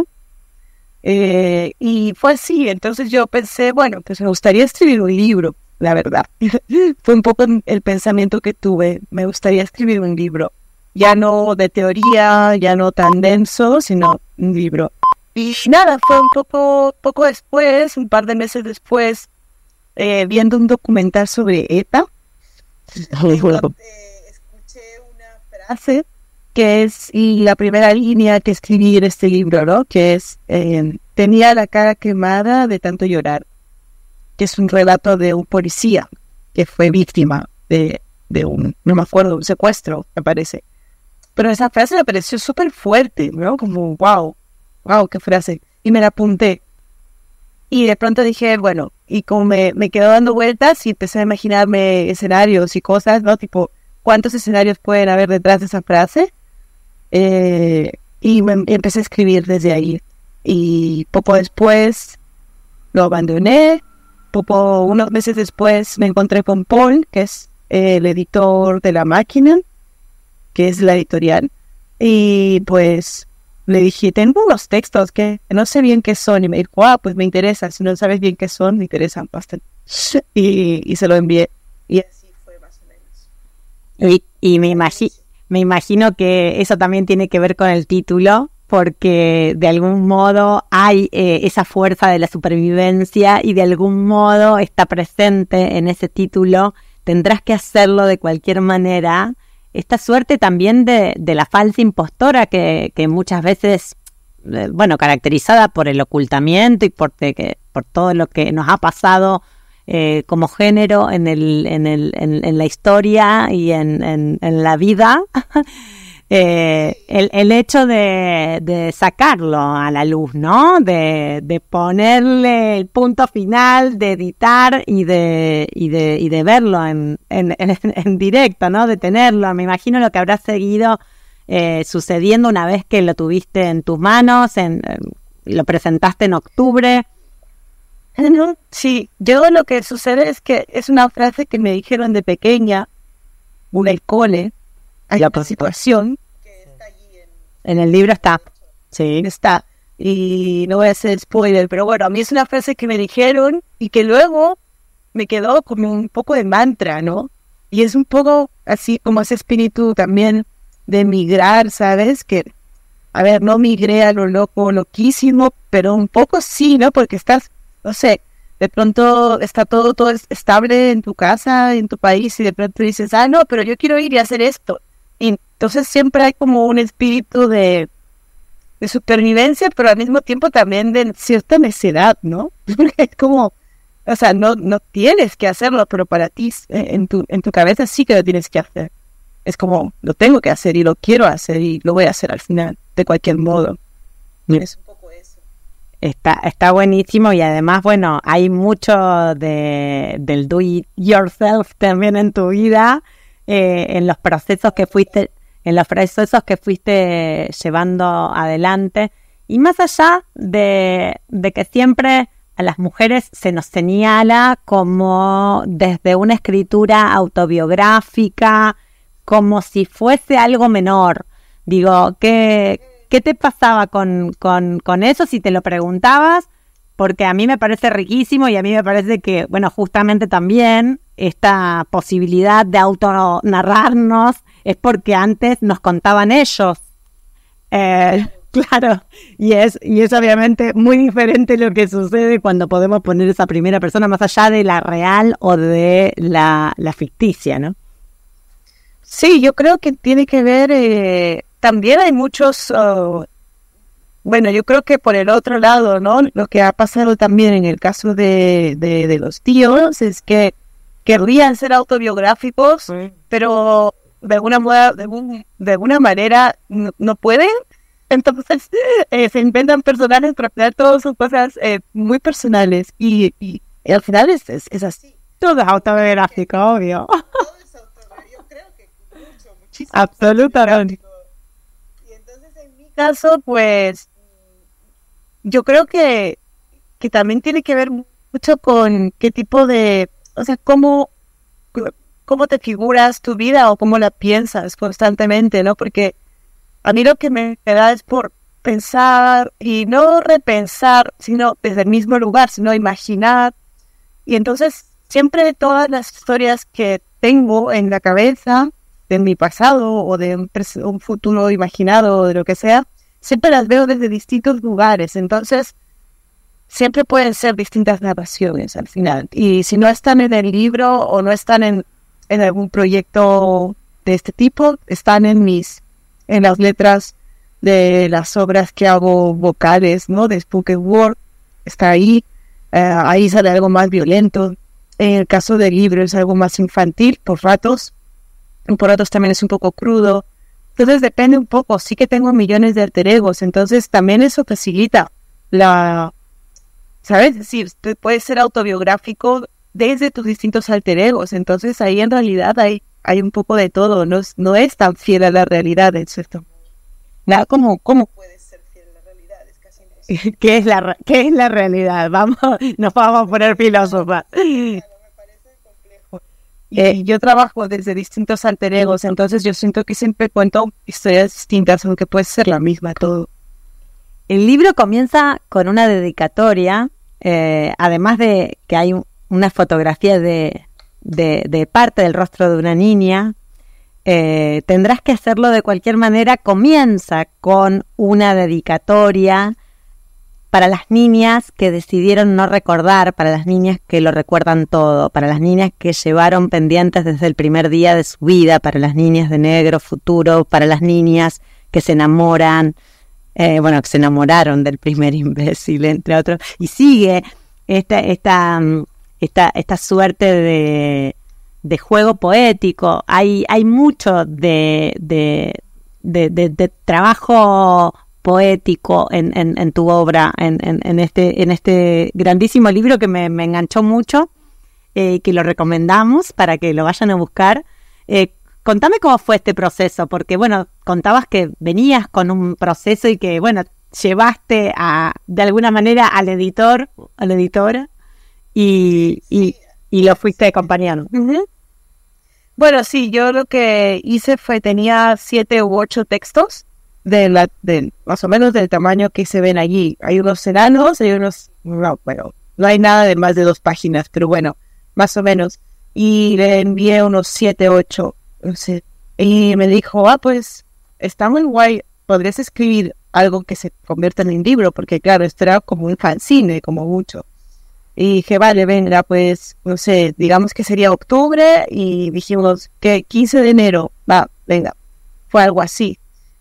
Eh, y fue así. Entonces yo pensé, bueno, pues me gustaría escribir un libro, la verdad. Fue un poco el pensamiento que tuve. Me gustaría escribir un libro. Ya no de teoría, ya no tan denso, sino un libro. Y nada, fue un poco, poco después, un par de meses después, eh, viendo un documental sobre ETA, eh, escuché una frase que es la primera línea que escribí en este libro, ¿no? Que es, eh, tenía la cara quemada de tanto llorar, que es un relato de un policía que fue víctima de, de un, no me acuerdo, un secuestro, me parece. Pero esa frase me pareció súper fuerte, ¿no? Como, wow, wow, qué frase. Y me la apunté. Y de pronto dije, bueno, y como me, me quedó dando vueltas y empecé a imaginarme escenarios y cosas, ¿no? Tipo, ¿cuántos escenarios pueden haber detrás de esa frase? Eh, y me empecé a escribir desde ahí. Y poco después lo abandoné. Poco, unos meses después me encontré con Paul, que es eh, el editor de La Máquina, que es la editorial. Y pues le dije, tengo unos textos que no sé bien qué son. Y me dijo, ah, pues me interesa. Si no sabes bien qué son, me interesan bastante. Y, y se lo envié. Y así fue más o menos. Y, y me, imagi- me imagino que eso también tiene que ver con el título, porque de algún modo hay eh, esa fuerza de la supervivencia y de algún modo está presente en ese título. Tendrás que hacerlo de cualquier manera. Esta suerte también de, de la falsa impostora que, que muchas veces, eh, bueno, caracterizada por el ocultamiento y por, de, que, por todo lo que nos ha pasado eh, como género en, el, en, el, en, en la historia y en, en, en la vida, eh, el, el hecho de, de sacarlo a la luz, ¿no? De, de ponerle el punto final, de editar y de y de, y de verlo en, en, en, en directo, ¿no? De tenerlo. Me imagino lo que habrá seguido eh, sucediendo una vez que lo tuviste en tus manos, en, en, lo presentaste en octubre. Sí, yo lo que sucede es que es una frase que me dijeron de pequeña, en el cole. Hay una situación que está allí en, en el libro está. Sí. Está. Y no voy a hacer spoiler, pero bueno, a mí es una frase que me dijeron y que luego me quedó como un poco de mantra, ¿no? Y es un poco así como ese espíritu también de migrar, ¿sabes? Que, a ver, no migré a lo loco, loquísimo, pero un poco sí, ¿no? Porque estás, no sé, de pronto está todo, todo estable en tu casa, en tu país, y de pronto dices, ah, no, pero yo quiero ir y hacer esto. Y entonces siempre hay como un espíritu de, de supervivencia, pero al mismo tiempo también de cierta necedad, ¿no? Porque es como, o sea, no, no tienes que hacerlo, pero para ti, en tu, en tu cabeza sí que lo tienes que hacer. Es como, lo tengo que hacer y lo quiero hacer y lo voy a hacer al final, de cualquier modo. Es un poco eso. Está, está buenísimo y además, bueno, hay mucho de, del do it yourself también en tu vida. Eh, en los procesos que fuiste en los procesos que fuiste llevando adelante, y más allá de, de que siempre a las mujeres se nos señala como desde una escritura autobiográfica, como si fuese algo menor. Digo, ¿qué, qué te pasaba con, con, con eso si te lo preguntabas? Porque a mí me parece riquísimo y a mí me parece que, bueno, justamente también esta posibilidad de autonarrarnos es porque antes nos contaban ellos. Eh, claro, y es, y es obviamente muy diferente lo que sucede cuando podemos poner esa primera persona más allá de la real o de la, la ficticia, ¿no? Sí, yo creo que tiene que ver, eh, también hay muchos... Uh, Bueno, yo creo que por el otro lado, ¿no? Lo que ha pasado también en el caso de, de, de los tíos es que querrían ser autobiográficos, sí, pero de alguna, moda, de, un, de alguna manera no, no pueden. Entonces eh, se inventan personajes para crear todas sus cosas eh, muy personales y, y, y al final es, es, es así. Todo es autobiográfico, obvio. Todo es autobiográfico. Yo creo que mucho, muchísimo. Absolutamente. Y entonces en mi caso, pues... Yo creo que, que también tiene que ver mucho con qué tipo de, o sea, cómo, cómo te figuras tu vida o cómo la piensas constantemente, ¿no? Porque a mí lo que me da es por pensar y no repensar, sino desde el mismo lugar, sino imaginar. Y entonces siempre todas las historias que tengo en la cabeza de mi pasado o de un, pres- un futuro imaginado o de lo que sea, siempre las veo desde distintos lugares, entonces siempre pueden ser distintas narraciones al final. Y si no están en el libro o no están en, en algún proyecto de este tipo, están en mis en las letras de las obras que hago vocales, ¿no? De spoken word, está ahí. Eh, ahí sale algo más violento. En el caso del libro es algo más infantil, por ratos. Por ratos también es un poco crudo. Entonces depende un poco. Sí que tengo millones de alter egos, entonces también eso facilita la... ¿Sabes? Es decir, puede ser autobiográfico desde tus distintos alter egos. Entonces ahí en realidad hay, hay un poco de todo. No es, no es tan fiel a la realidad, en cierto modo. Nada, ¿cómo, cómo puedes ser fiel a la realidad? Es casi imposible. ¿Qué es la, qué es la realidad? Vamos, nos vamos a poner filósofas. Eh, yo trabajo desde distintos alter egos, entonces yo siento que siempre cuento historias distintas, aunque puede ser la misma todo. El libro comienza con una dedicatoria, eh, además de que hay un, una fotografía de, de, de parte del rostro de una niña. Eh, tendrás que hacerlo de cualquier manera. Comienza con una dedicatoria para las niñas que decidieron no recordar, para las niñas que lo recuerdan todo, para las niñas que llevaron pendientes desde el primer día de su vida, para las niñas de negro futuro, para las niñas que se enamoran, eh, bueno, que se enamoraron del primer imbécil, entre otros, y sigue esta, esta, esta, esta suerte de, de juego poético. Hay, hay mucho de, de, de, de, de trabajo poético en, en, en tu obra, en, en, en este en este grandísimo libro que me, me enganchó mucho, eh, que lo recomendamos para que lo vayan a buscar. Eh, contame cómo fue este proceso, porque bueno, contabas que venías con un proceso y que bueno, llevaste a de alguna manera al editor, a la editora, y, y, y lo fuiste acompañando. Uh-huh. Bueno, sí, yo lo que hice fue, tenía siete u ocho textos, de la de más o menos del tamaño que se ven allí. Hay unos enanos, hay unos, no, bueno, no hay nada de más de dos páginas, pero bueno, más o menos. Y le envié unos siete, ocho, no sé. Y me dijo, ah, pues, está muy guay, podrías escribir algo que se convierta en un libro, porque claro, esto era como un fanzine, como mucho. Y dije, vale, venga, pues, no sé, digamos que sería octubre, y dijimos que quince de enero, va, venga, fue algo así.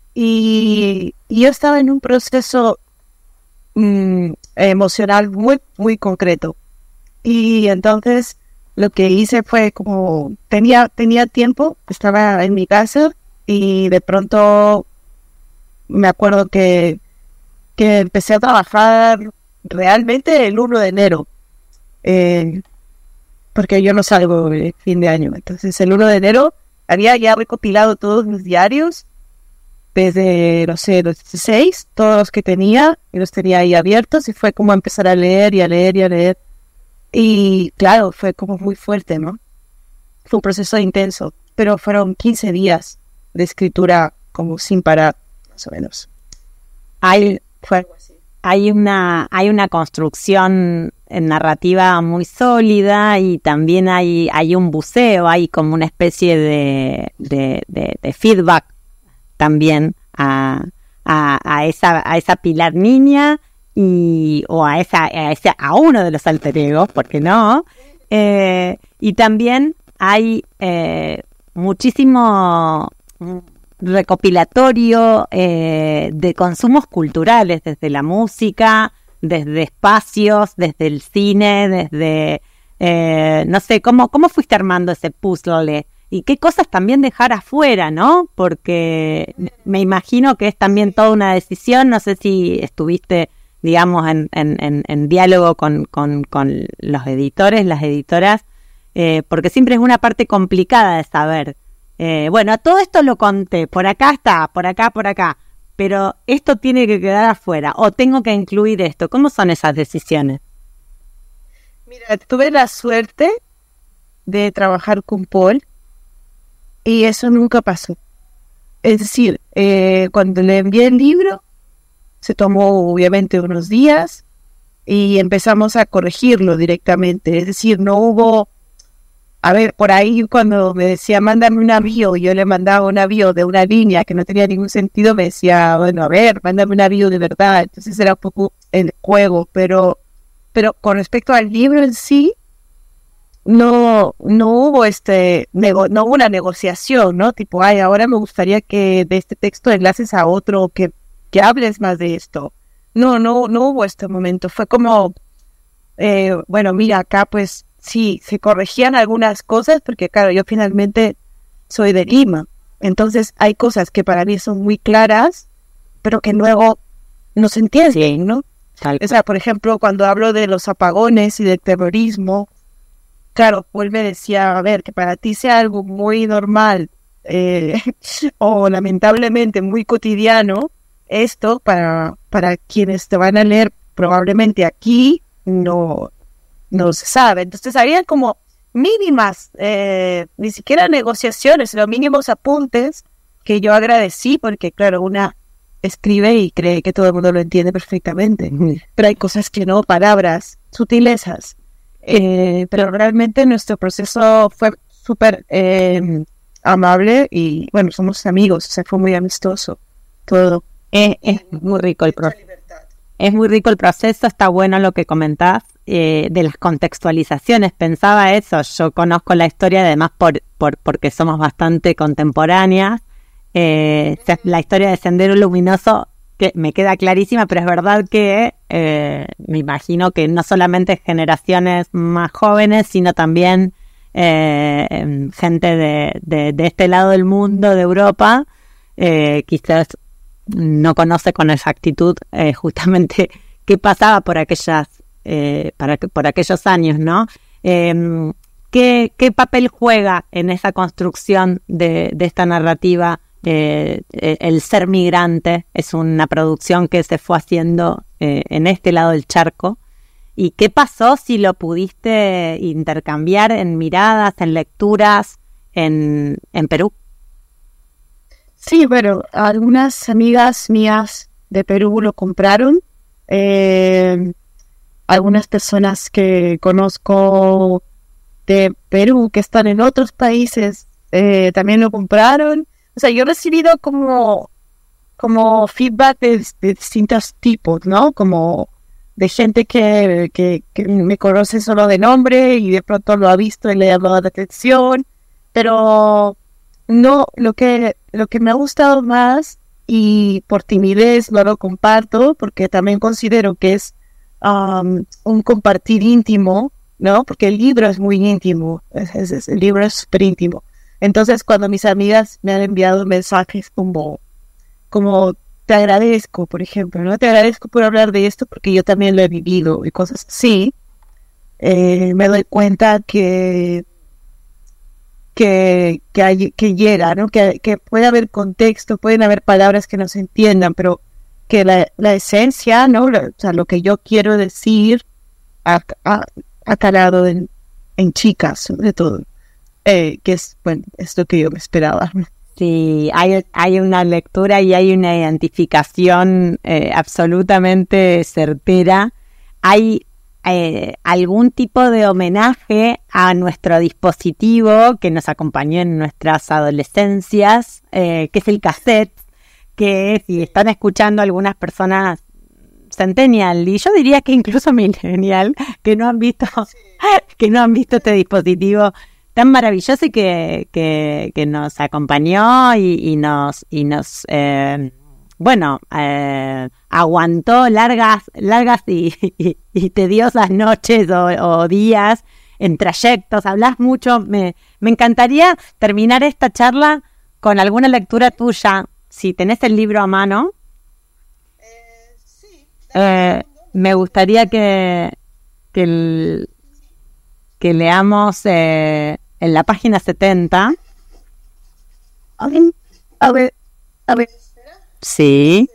Y, y yo estaba en un proceso mm, emocional muy, muy concreto. Y entonces lo que hice fue como, tenía, tenía tiempo, estaba en mi casa y de pronto me acuerdo que, que empecé a trabajar realmente el uno de enero. Eh, porque yo no salgo el fin de año. Entonces el uno de enero había ya recopilado todos mis diarios desde, no sé, los dieciséis, todos los que tenía, y los tenía ahí abiertos, y fue como empezar a leer y a leer y a leer. Y claro, fue como muy fuerte, ¿no? Fue un proceso intenso, pero fueron quince días de escritura como sin parar, más o menos. Hay, fue algo así. Hay una, hay una construcción narrativa muy sólida y también hay, hay un buceo, hay como una especie de, de, de, de feedback también a, a, a esa a esa Pilar niña y o a esa a ese a uno de los alter egos, ¿por qué no? Eh, y también hay eh, muchísimo recopilatorio eh, de consumos culturales, desde la música, desde espacios, desde el cine, desde eh, no sé, ¿cómo, cómo fuiste armando ese puzzle? Y qué cosas también dejar afuera, ¿no? Porque me imagino que es también toda una decisión. No sé si estuviste, digamos, en, en, en, en diálogo con, con, con los editores, las editoras, eh, porque siempre es una parte complicada de saber. Eh, bueno, todo esto lo conté, por acá está, por acá, por acá, pero esto tiene que quedar afuera, o tengo que incluir esto. ¿Cómo son esas decisiones? Mira, tuve la suerte de trabajar con Paul, y eso nunca pasó. Es decir, eh, cuando le envié el libro, se tomó obviamente unos días y empezamos a corregirlo directamente. Es decir, no hubo... A ver, por ahí cuando me decía, mándame un avión, yo le mandaba un avión de una línea que no tenía ningún sentido, me decía, bueno, a ver, mándame un avión de verdad. Entonces era un poco el juego, pero, pero con respecto al libro en sí, no, no hubo este, nego- no hubo una negociación, ¿no? Tipo, ay, ahora me gustaría que de este texto enlaces a otro, que, que hables más de esto. No, no, no hubo este momento. Fue como, eh, bueno, mira, acá pues sí, se corregían algunas cosas, porque claro, yo finalmente soy de Lima. Entonces hay cosas que para mí son muy claras, pero que luego no se entienden, sí, ¿no? Tal. O sea, por ejemplo, cuando hablo de los apagones y del terrorismo, claro, él me decía, a ver, que para ti sea algo muy normal eh, o lamentablemente muy cotidiano, esto para, para quienes te van a leer probablemente aquí no, no se sabe. Entonces había como mínimas, eh, ni siquiera negociaciones, los mínimos apuntes que yo agradecí, porque claro, una escribe y cree que todo el mundo lo entiende perfectamente, pero hay cosas que no, palabras, sutilezas, eh, pero realmente nuestro proceso fue súper eh, amable y bueno, somos amigos, o sea, fue muy amistoso todo. Es, es muy rico el proceso. Es muy rico el proceso, está bueno lo que comentás eh, de las contextualizaciones. Pensaba eso, yo conozco la historia además por, por porque somos bastante contemporáneas. Eh, la historia de Sendero Luminoso que me queda clarísima, pero es verdad que eh, me imagino que no solamente generaciones más jóvenes, sino también eh, gente de, de, de este lado del mundo, de Europa, eh, quizás no conoce con exactitud eh, justamente qué pasaba por aquellas eh, para, por aquellos años, ¿no? Eh, ¿qué, ¿Qué papel juega en esa construcción de, de esta narrativa? Eh, el ser migrante es una producción que se fue haciendo eh, en este lado del charco. ¿Y qué pasó si lo pudiste intercambiar en miradas, en lecturas en, en Perú? Sí, bueno, algunas amigas mías de Perú lo compraron. Eh, algunas personas que conozco de Perú que están en otros países eh, también lo compraron. O sea, yo he recibido como, como feedback de, de distintos tipos, ¿no? Como de gente que, que, que me conoce solo de nombre y de pronto lo ha visto y le ha llamado la atención. Pero no, lo que, lo que me ha gustado más, y por timidez no lo comparto, porque también considero que es um, un compartir íntimo, ¿no? Porque el libro es muy íntimo, es, es, es, el libro es súper íntimo. Entonces, cuando mis amigas me han enviado mensajes como, como te agradezco, por ejemplo, ¿no? Te agradezco por hablar de esto porque yo también lo he vivido y cosas así, eh, me doy cuenta que que que, hay, que llega, ¿no? Que, que puede haber contexto, pueden haber palabras que no se entiendan, pero que la, la esencia, ¿no? La, o sea, lo que yo quiero decir ha, ha, ha calado en, en chicas, sobre todo. Eh, que es, bueno, es lo que yo me esperaba. Sí, hay, hay una lectura y hay una identificación eh, absolutamente certera. Hay eh, algún tipo de homenaje a nuestro dispositivo que nos acompañó en nuestras adolescencias, eh, que es el cassette, que si están escuchando algunas personas centennial, y yo diría que incluso millennial, que no han visto, que no han visto este dispositivo tan maravilloso y que, que, que nos acompañó y, y nos y nos eh, bueno eh, aguantó largas largas y, y, y tediosas noches o, o días en trayectos. Hablas mucho, me, me encantaría terminar esta charla con alguna lectura tuya, si tenés el libro a mano. Eh, sí, eh, me gustaría que que, el, que leamos eh, en la página setenta. A ver, a ver, a ver. Sí.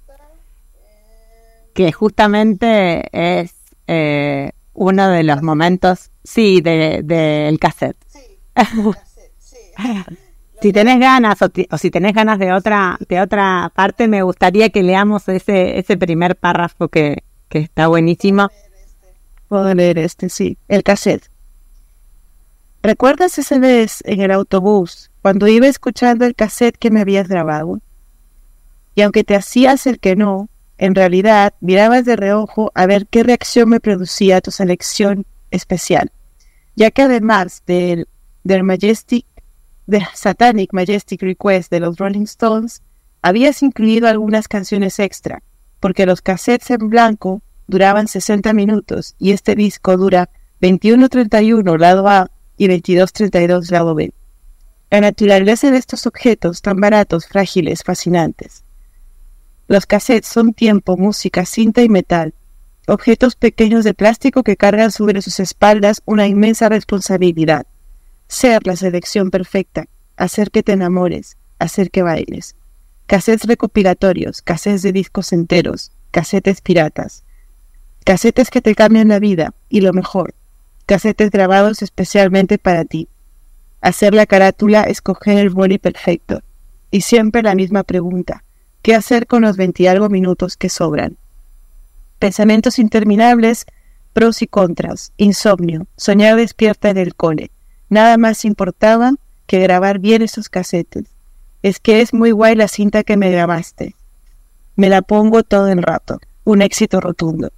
Que justamente es eh, uno de los momentos, sí, de, de el cassette. Sí, el cassette, sí. Si tenés ganas o, ti, o si tenés ganas de otra de otra parte, me gustaría que leamos ese ese primer párrafo que, que está buenísimo. Puedo leer este, sí, el cassette. ¿Recuerdas esa vez en el autobús, cuando iba escuchando el cassette que me habías grabado? Y aunque te hacías el que no, en realidad mirabas de reojo a ver qué reacción me producía tu selección especial. ya que además del, del Majestic, de Satanic Majestic Request de los Rolling Stones, habías incluido algunas canciones extra, porque los cassettes en blanco duraban sesenta minutos y este disco dura veintiuno treinta y uno lado A y veintidós treinta y dos lado B. La naturaleza de estos objetos tan baratos, frágiles, fascinantes. Los cassettes son tiempo, música, cinta y metal, objetos pequeños de plástico que cargan sobre sus espaldas una inmensa responsabilidad. Ser la selección perfecta, hacer que te enamores, hacer que bailes. Cassettes recopilatorios, cassettes de discos enteros, cassettes piratas, cassettes que te cambian la vida y lo mejor, cassettes grabados especialmente para ti. Hacer la carátula, escoger el boli perfecto. Y siempre la misma pregunta, ¿qué hacer con los veinte y algo minutos que sobran? Pensamientos interminables, pros y contras, insomnio, soñar despierta en el cole. Nada más importaba que grabar bien esos cassettes. Es que es muy guay la cinta que me grabaste. Me la pongo todo el rato. Un éxito rotundo.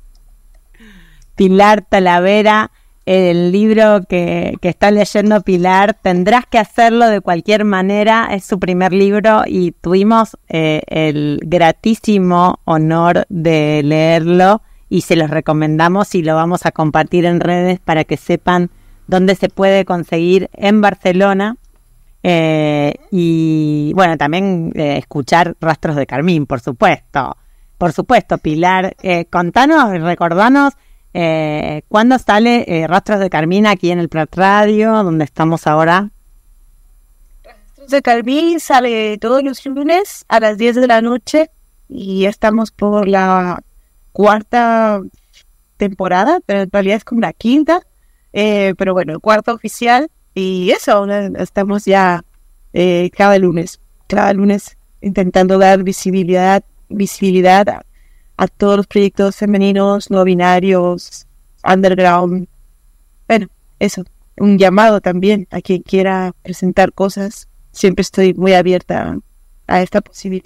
Pilar Talavera, el libro que, que está leyendo Pilar, Tendrás que hacerlo de cualquier manera, es su primer libro y tuvimos eh, el gratísimo honor de leerlo y se los recomendamos y lo vamos a compartir en redes para que sepan dónde se puede conseguir en Barcelona. Eh, y bueno, también eh, escuchar Rastros de Carmín, por supuesto. Por supuesto, Pilar, eh, contanos, recordanos eh, cuándo sale eh, Rastros de Carmín aquí en el Prat Radio, donde estamos ahora. Rastros de Carmín sale todos los lunes a las diez de la noche y estamos por la cuarta temporada, pero en realidad es como la quinta, eh, pero bueno, cuarta oficial. Y eso, estamos ya eh, cada lunes, cada lunes intentando dar visibilidad, visibilidad a, a todos los proyectos femeninos, no binarios, underground. Bueno, eso, un llamado también a quien quiera presentar cosas. Siempre estoy muy abierta a, a esta posibilidad.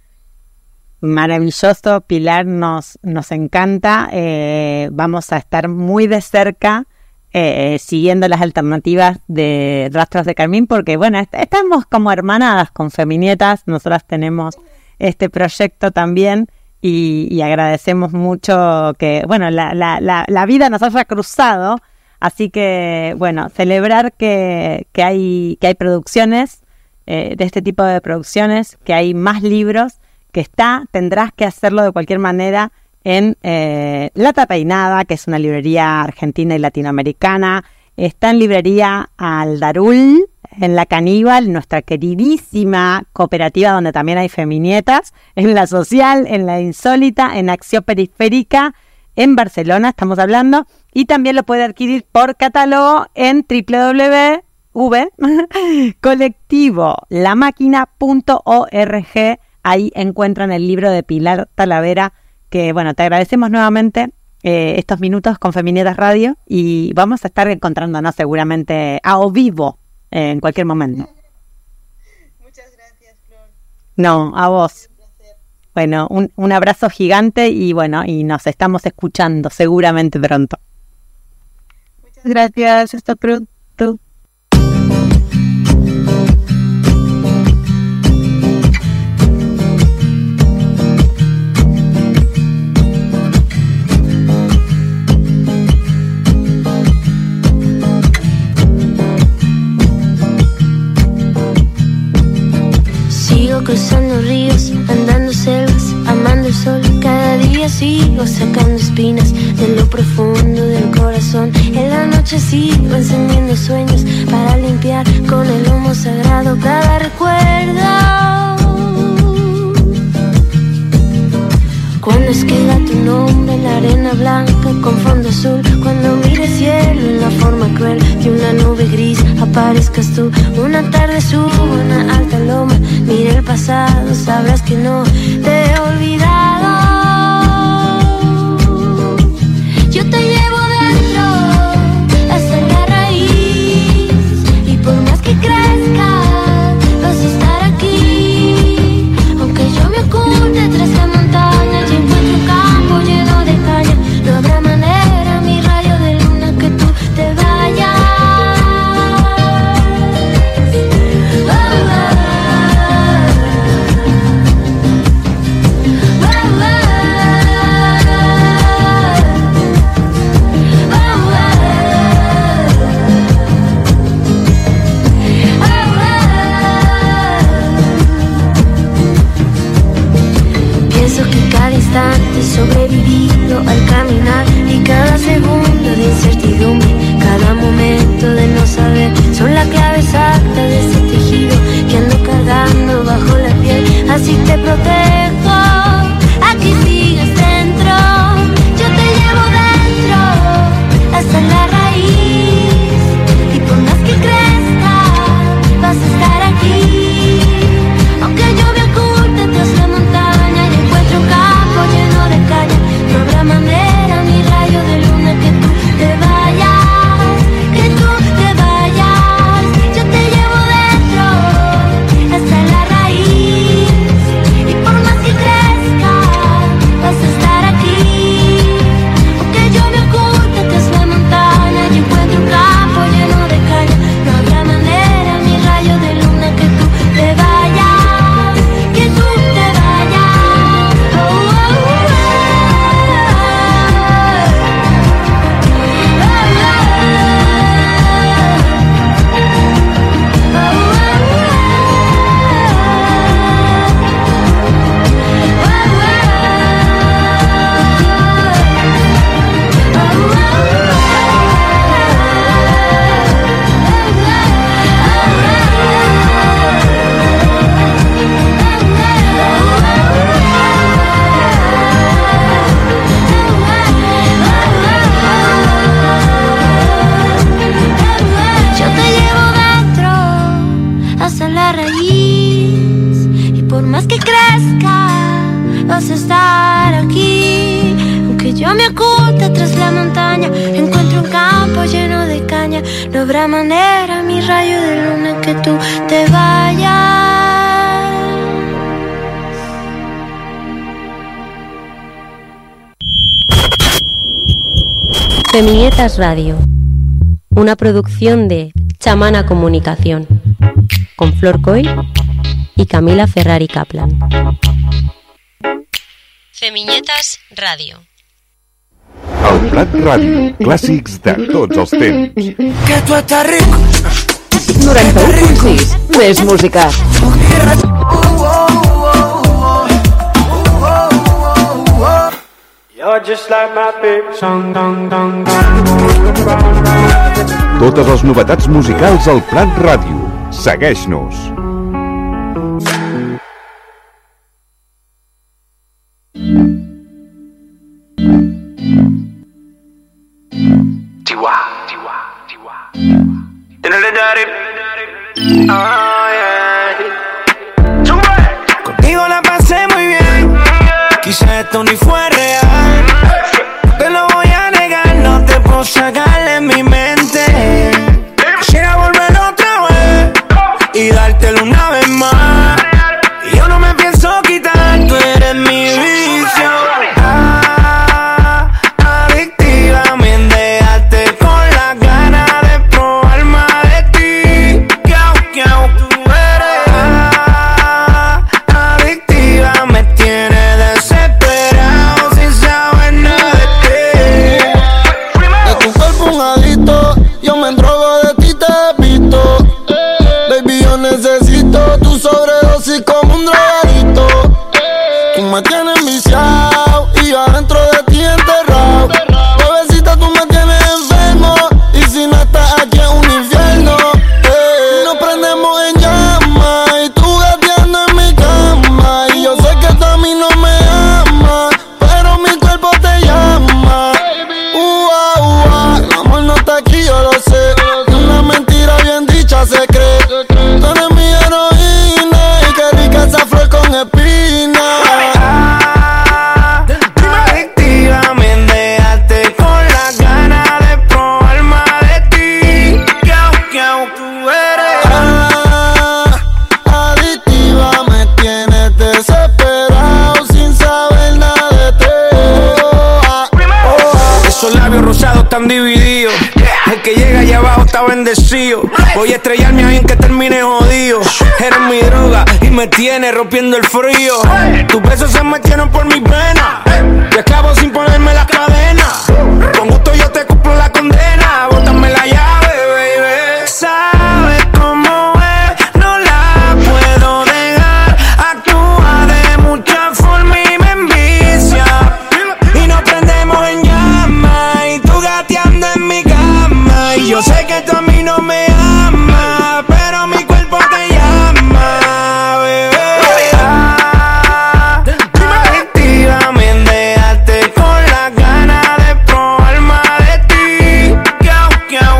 Maravilloso, Pilar, nos, nos encanta. Eh, vamos a estar muy de cerca Eh, siguiendo las alternativas de Rastros de Carmín, porque bueno, est- estamos como hermanadas con Feminietas, nosotras tenemos este proyecto también y, y agradecemos mucho que, bueno, la, la, la, la vida nos haya cruzado, así que, bueno, celebrar que, que, hay, que hay producciones, eh, de este tipo de producciones, que hay más libros, que está, Tendrás que hacerlo de cualquier manera, en eh, La Tapeinada, que es una librería argentina y latinoamericana. Está en librería Aldarul, en La Caníbal, nuestra queridísima cooperativa donde también hay feminietas, en La Social, en La Insólita, en Acción Periférica, en Barcelona estamos hablando, y también lo puede adquirir por catálogo en doble u doble u doble u punto colectivo la máquina punto org. Ahí encuentran el libro de Pilar Talavera, que bueno, te agradecemos nuevamente eh, estos minutos con Feminietas Radio y vamos a estar encontrándonos seguramente a o vivo eh, en cualquier momento. Muchas gracias, Flor. No, a vos. Bueno, un, un abrazo gigante y bueno, y nos estamos escuchando seguramente pronto. Muchas gracias, hasta pronto. Cruzando ríos, andando selvas, amando el sol. Cada día sigo sacando espinas de lo profundo del corazón. En la noche sigo encendiendo sueños para limpiar con el humo sagrado cada recuerdo. Cuando escriba tu nombre en la arena blanca con fondo azul, cuando mire el cielo en la forma cruel de una nube gris, aparezcas tú. Una tarde subo a una alta loma, mire el pasado, sabrás que no te he olvidado. Yo te llevo dentro hasta la raíz, y por más que crezca vas a estar aquí. Aunque yo me oculte tras la montaña y encuentre un campo lleno de caña, no habrá manera, mi rayo de luna, que tú te vayas. he sobrevivido al caminar y cada segundo de incertidumbre, cada momento de no saber, son la clave exacta de ese tejido que ando cargando bajo la piel. Así te protejo, aquí sigues dentro, yo te llevo dentro hasta la raíz, y por más que crezca vas a estar aquí. Aunque yo me oculte tras la montaña y encuentre un campo lleno de caña, no habrá manera ni rayo de luna que tú te vayas, que tú te vayas. Yo te llevo dentro hasta la raíz, y por más que crezca vas a estar aquí. Aunque yo me oculte tras la montaña y encuentre un campo lleno de caña, no habrá manera ni rayo de luna que tú te vayas, que tú te vayas. Oh, oh, oh. Yo te llevo dentro hasta la raíz, y por más que crezca vas a estar aquí. Aunque yo me oculte tras la montaña, encuentro un campo lleno de caña, no habrá manera, mi rayo de luna, que tú te vayas. Feminietas Radio, una producción de Chamana Comunicación, con Flor Coy y Camila Ferrari Kaplan. Feminietas Radio. El Prat Ràdio, clàssics de tots els temps. Que tu estàs rico. noranta-u punt sis, més música. You're just like my baby song, dong, dong, dong. Totes les novetats musicals al Prat Ràdio. Segueix-nos. Tiwa, tiwa, tiwa. Oh, yeah. Contigo la pasé muy bien. Quizá esto ni fue real. Te lo voy a negar, no te puedo sacar de mi mente. Quisiera volver otra vez y dártelo una vez más. Y yo no me pienso quitar, tú eres mi vicio. Ah, adictiva, me dejaste con las ganas de probar más de ti. Kiao, kiao, tú eres. Ah, adictiva, me tienes desesperado sin saber nada de ti. De tu cuerpo un adicto, yo me drogo de ti, te he visto. Baby, yo necesito tu sobredosis como un drogadito. Tú me tienes viciado y yo adentro de ti enterrado. Bebecita, tú me tienes enfermo y si no estás aquí es un infierno. Eh, nos prendemos en llamas y tú gateando en mi cama. Y yo sé que tú a mí no me amas, pero mi cuerpo te llama. Ua, ua, el amor no está aquí, yo lo sé. Una mentira bien dicha se cree. Tú eres mi heroína y qué rica esa flor con espina. Adictiva, me dejaste con las ganas de probar más de ti. Kiao, kiao, tú eres. Ah, adictiva, me tienes desesperado sin saber nada de ti. Oh, ah, oh, Esos labios rosados están divididos. El que llega allá abajo está bendecido. Voy a estrellarme ahí en que termine jodido. Eres mi droga y me tiene rompiendo el frío. Tus besos se metieron por mis venas. Yo esclavo sin ponerme las cadenas. Con gusto yo te cumplo la condena. Bótame la llave, baby. Sabes cómo es, no la puedo dejar. Actúa de mucha forma y me envicia. Y yo sé que tú a mí no me amas, pero mi cuerpo te llama, bebé. Ah, adictiva, me dejaste con las ganas de probar más de ti. Kiau, kiau,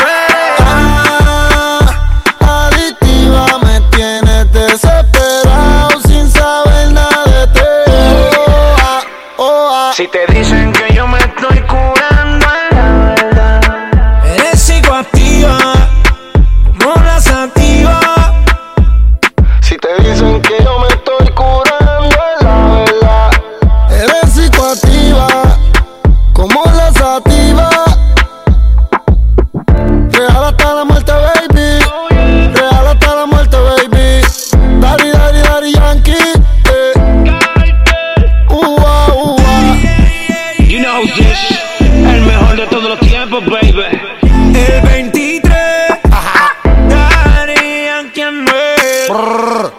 ah, adictiva, me tienes desesperado sin saber nada de ti. Oh, ah, oh, ah. Si te dicen que yo me estoy curando, la verdad, eres psicoactiva, como la sativa. Si te dicen que yo me estoy curando, es la verdad. Eres psicoactiva, como la sativa. Real hasta la muerte, baby. Real hasta la muerte, baby. Daddy, daddy, daddy, Yankee. Eh. Ua, ua. You know this, el mejor de todos los tiempos, baby. El veintitrés, darían quien no es. Brrr.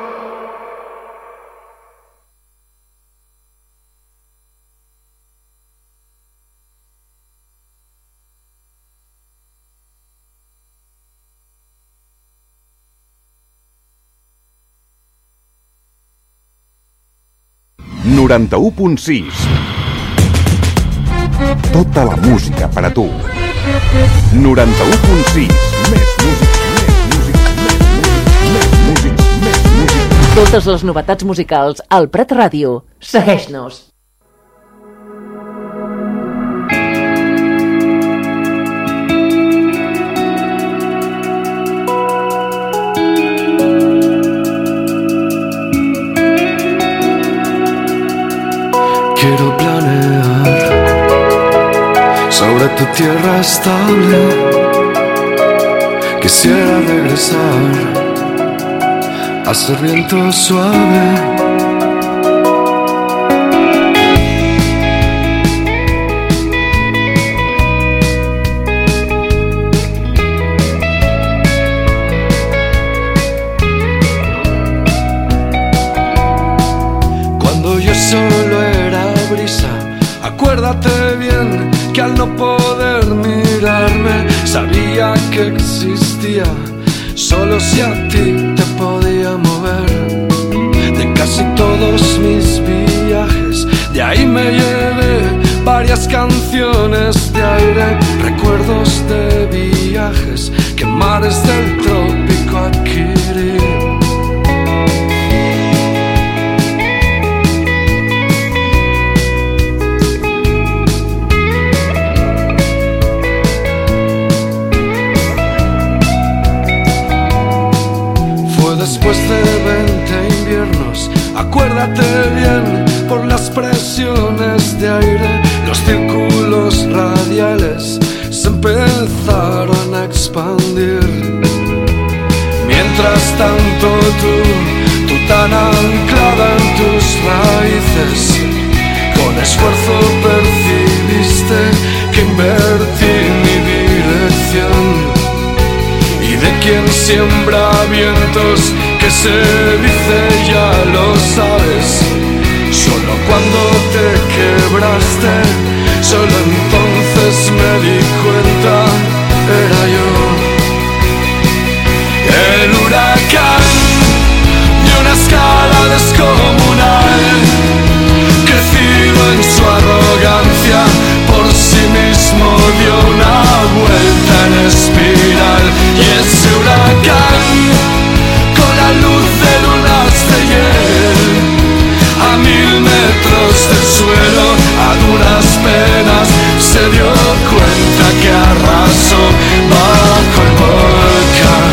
noranta-u punt sis. Tota la música per a tu. noranta-u punt sis. Més música, més música, més música, més música, més música. Totes les novetats musicals al Prat Ràdio. Segueix-nos. Quiero planear sobre tu tierra estable. Quisiera regresar a ser viento suave. Cuando yo solo era brisa, acuérdate bien que al no poder mirarme sabía que existía solo si a ti te podía mover. De casi todos mis viajes, de ahí me llevé varias canciones de aire, recuerdos de viajes que mares del trópico adquirí. Después de veinte inviernos, acuérdate bien, por las presiones de aire, los círculos radiales se empezaron a expandir. Mientras tanto tú, tú tan anclada en tus raíces, con esfuerzo percibiste que invertí mi dirección. Y de quien siembra vientos, que se dice ya lo sabes. Solo cuando te quebraste, solo entonces me di cuenta, era yo el huracán de una escala descomunal, crecido en su arrogancia, por sí mismo dio una vuelta en espiral. Y ese huracán, con la luz de lunas de hiel, a mil metros del suelo, a duras penas, se dio cuenta que arrasó bajo el volcán.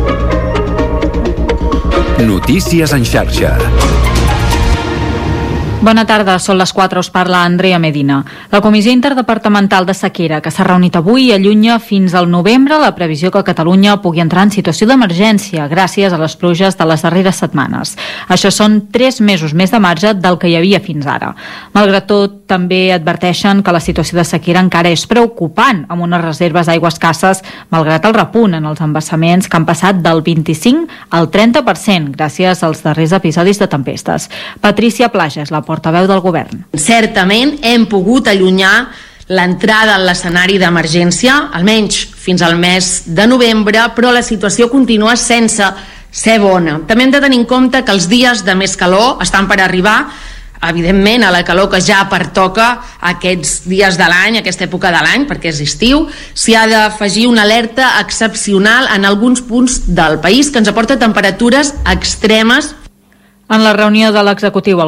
Notícies en xarxa. Bona tarda, són les quatre, us parla Andrea Medina. La Comissió Interdepartamental de Sequera, que s'ha reunit avui, allunya fins al novembre la previsió que Catalunya pugui entrar en situació d'emergència gràcies a les pluges de les darreres setmanes. Això són tres mesos més de marge del que hi havia fins ara. Malgrat tot, també adverteixen que la situació de sequera encara és preocupant, amb unes reserves d'aigua escasses, malgrat el repunt en els embassaments que han passat del vint-i-cinc al trenta per cent gràcies als darrers episodis de tempestes. Patricia Plages, la portaveu del govern. Certament hem pogut allunyar l'entrada en l'escenari d'emergència, almenys fins al mes de novembre, però la situació continua sense ser bona. També hem de tenir en compte que els dies de més calor estan per arribar, evidentment a la calor que ja pertoca aquests dies de l'any, aquesta època de l'any, perquè és estiu. S'hi ha d'afegir una alerta excepcional en alguns punts del país que ens aporta temperatures extremes. En la reunió de l'executiu,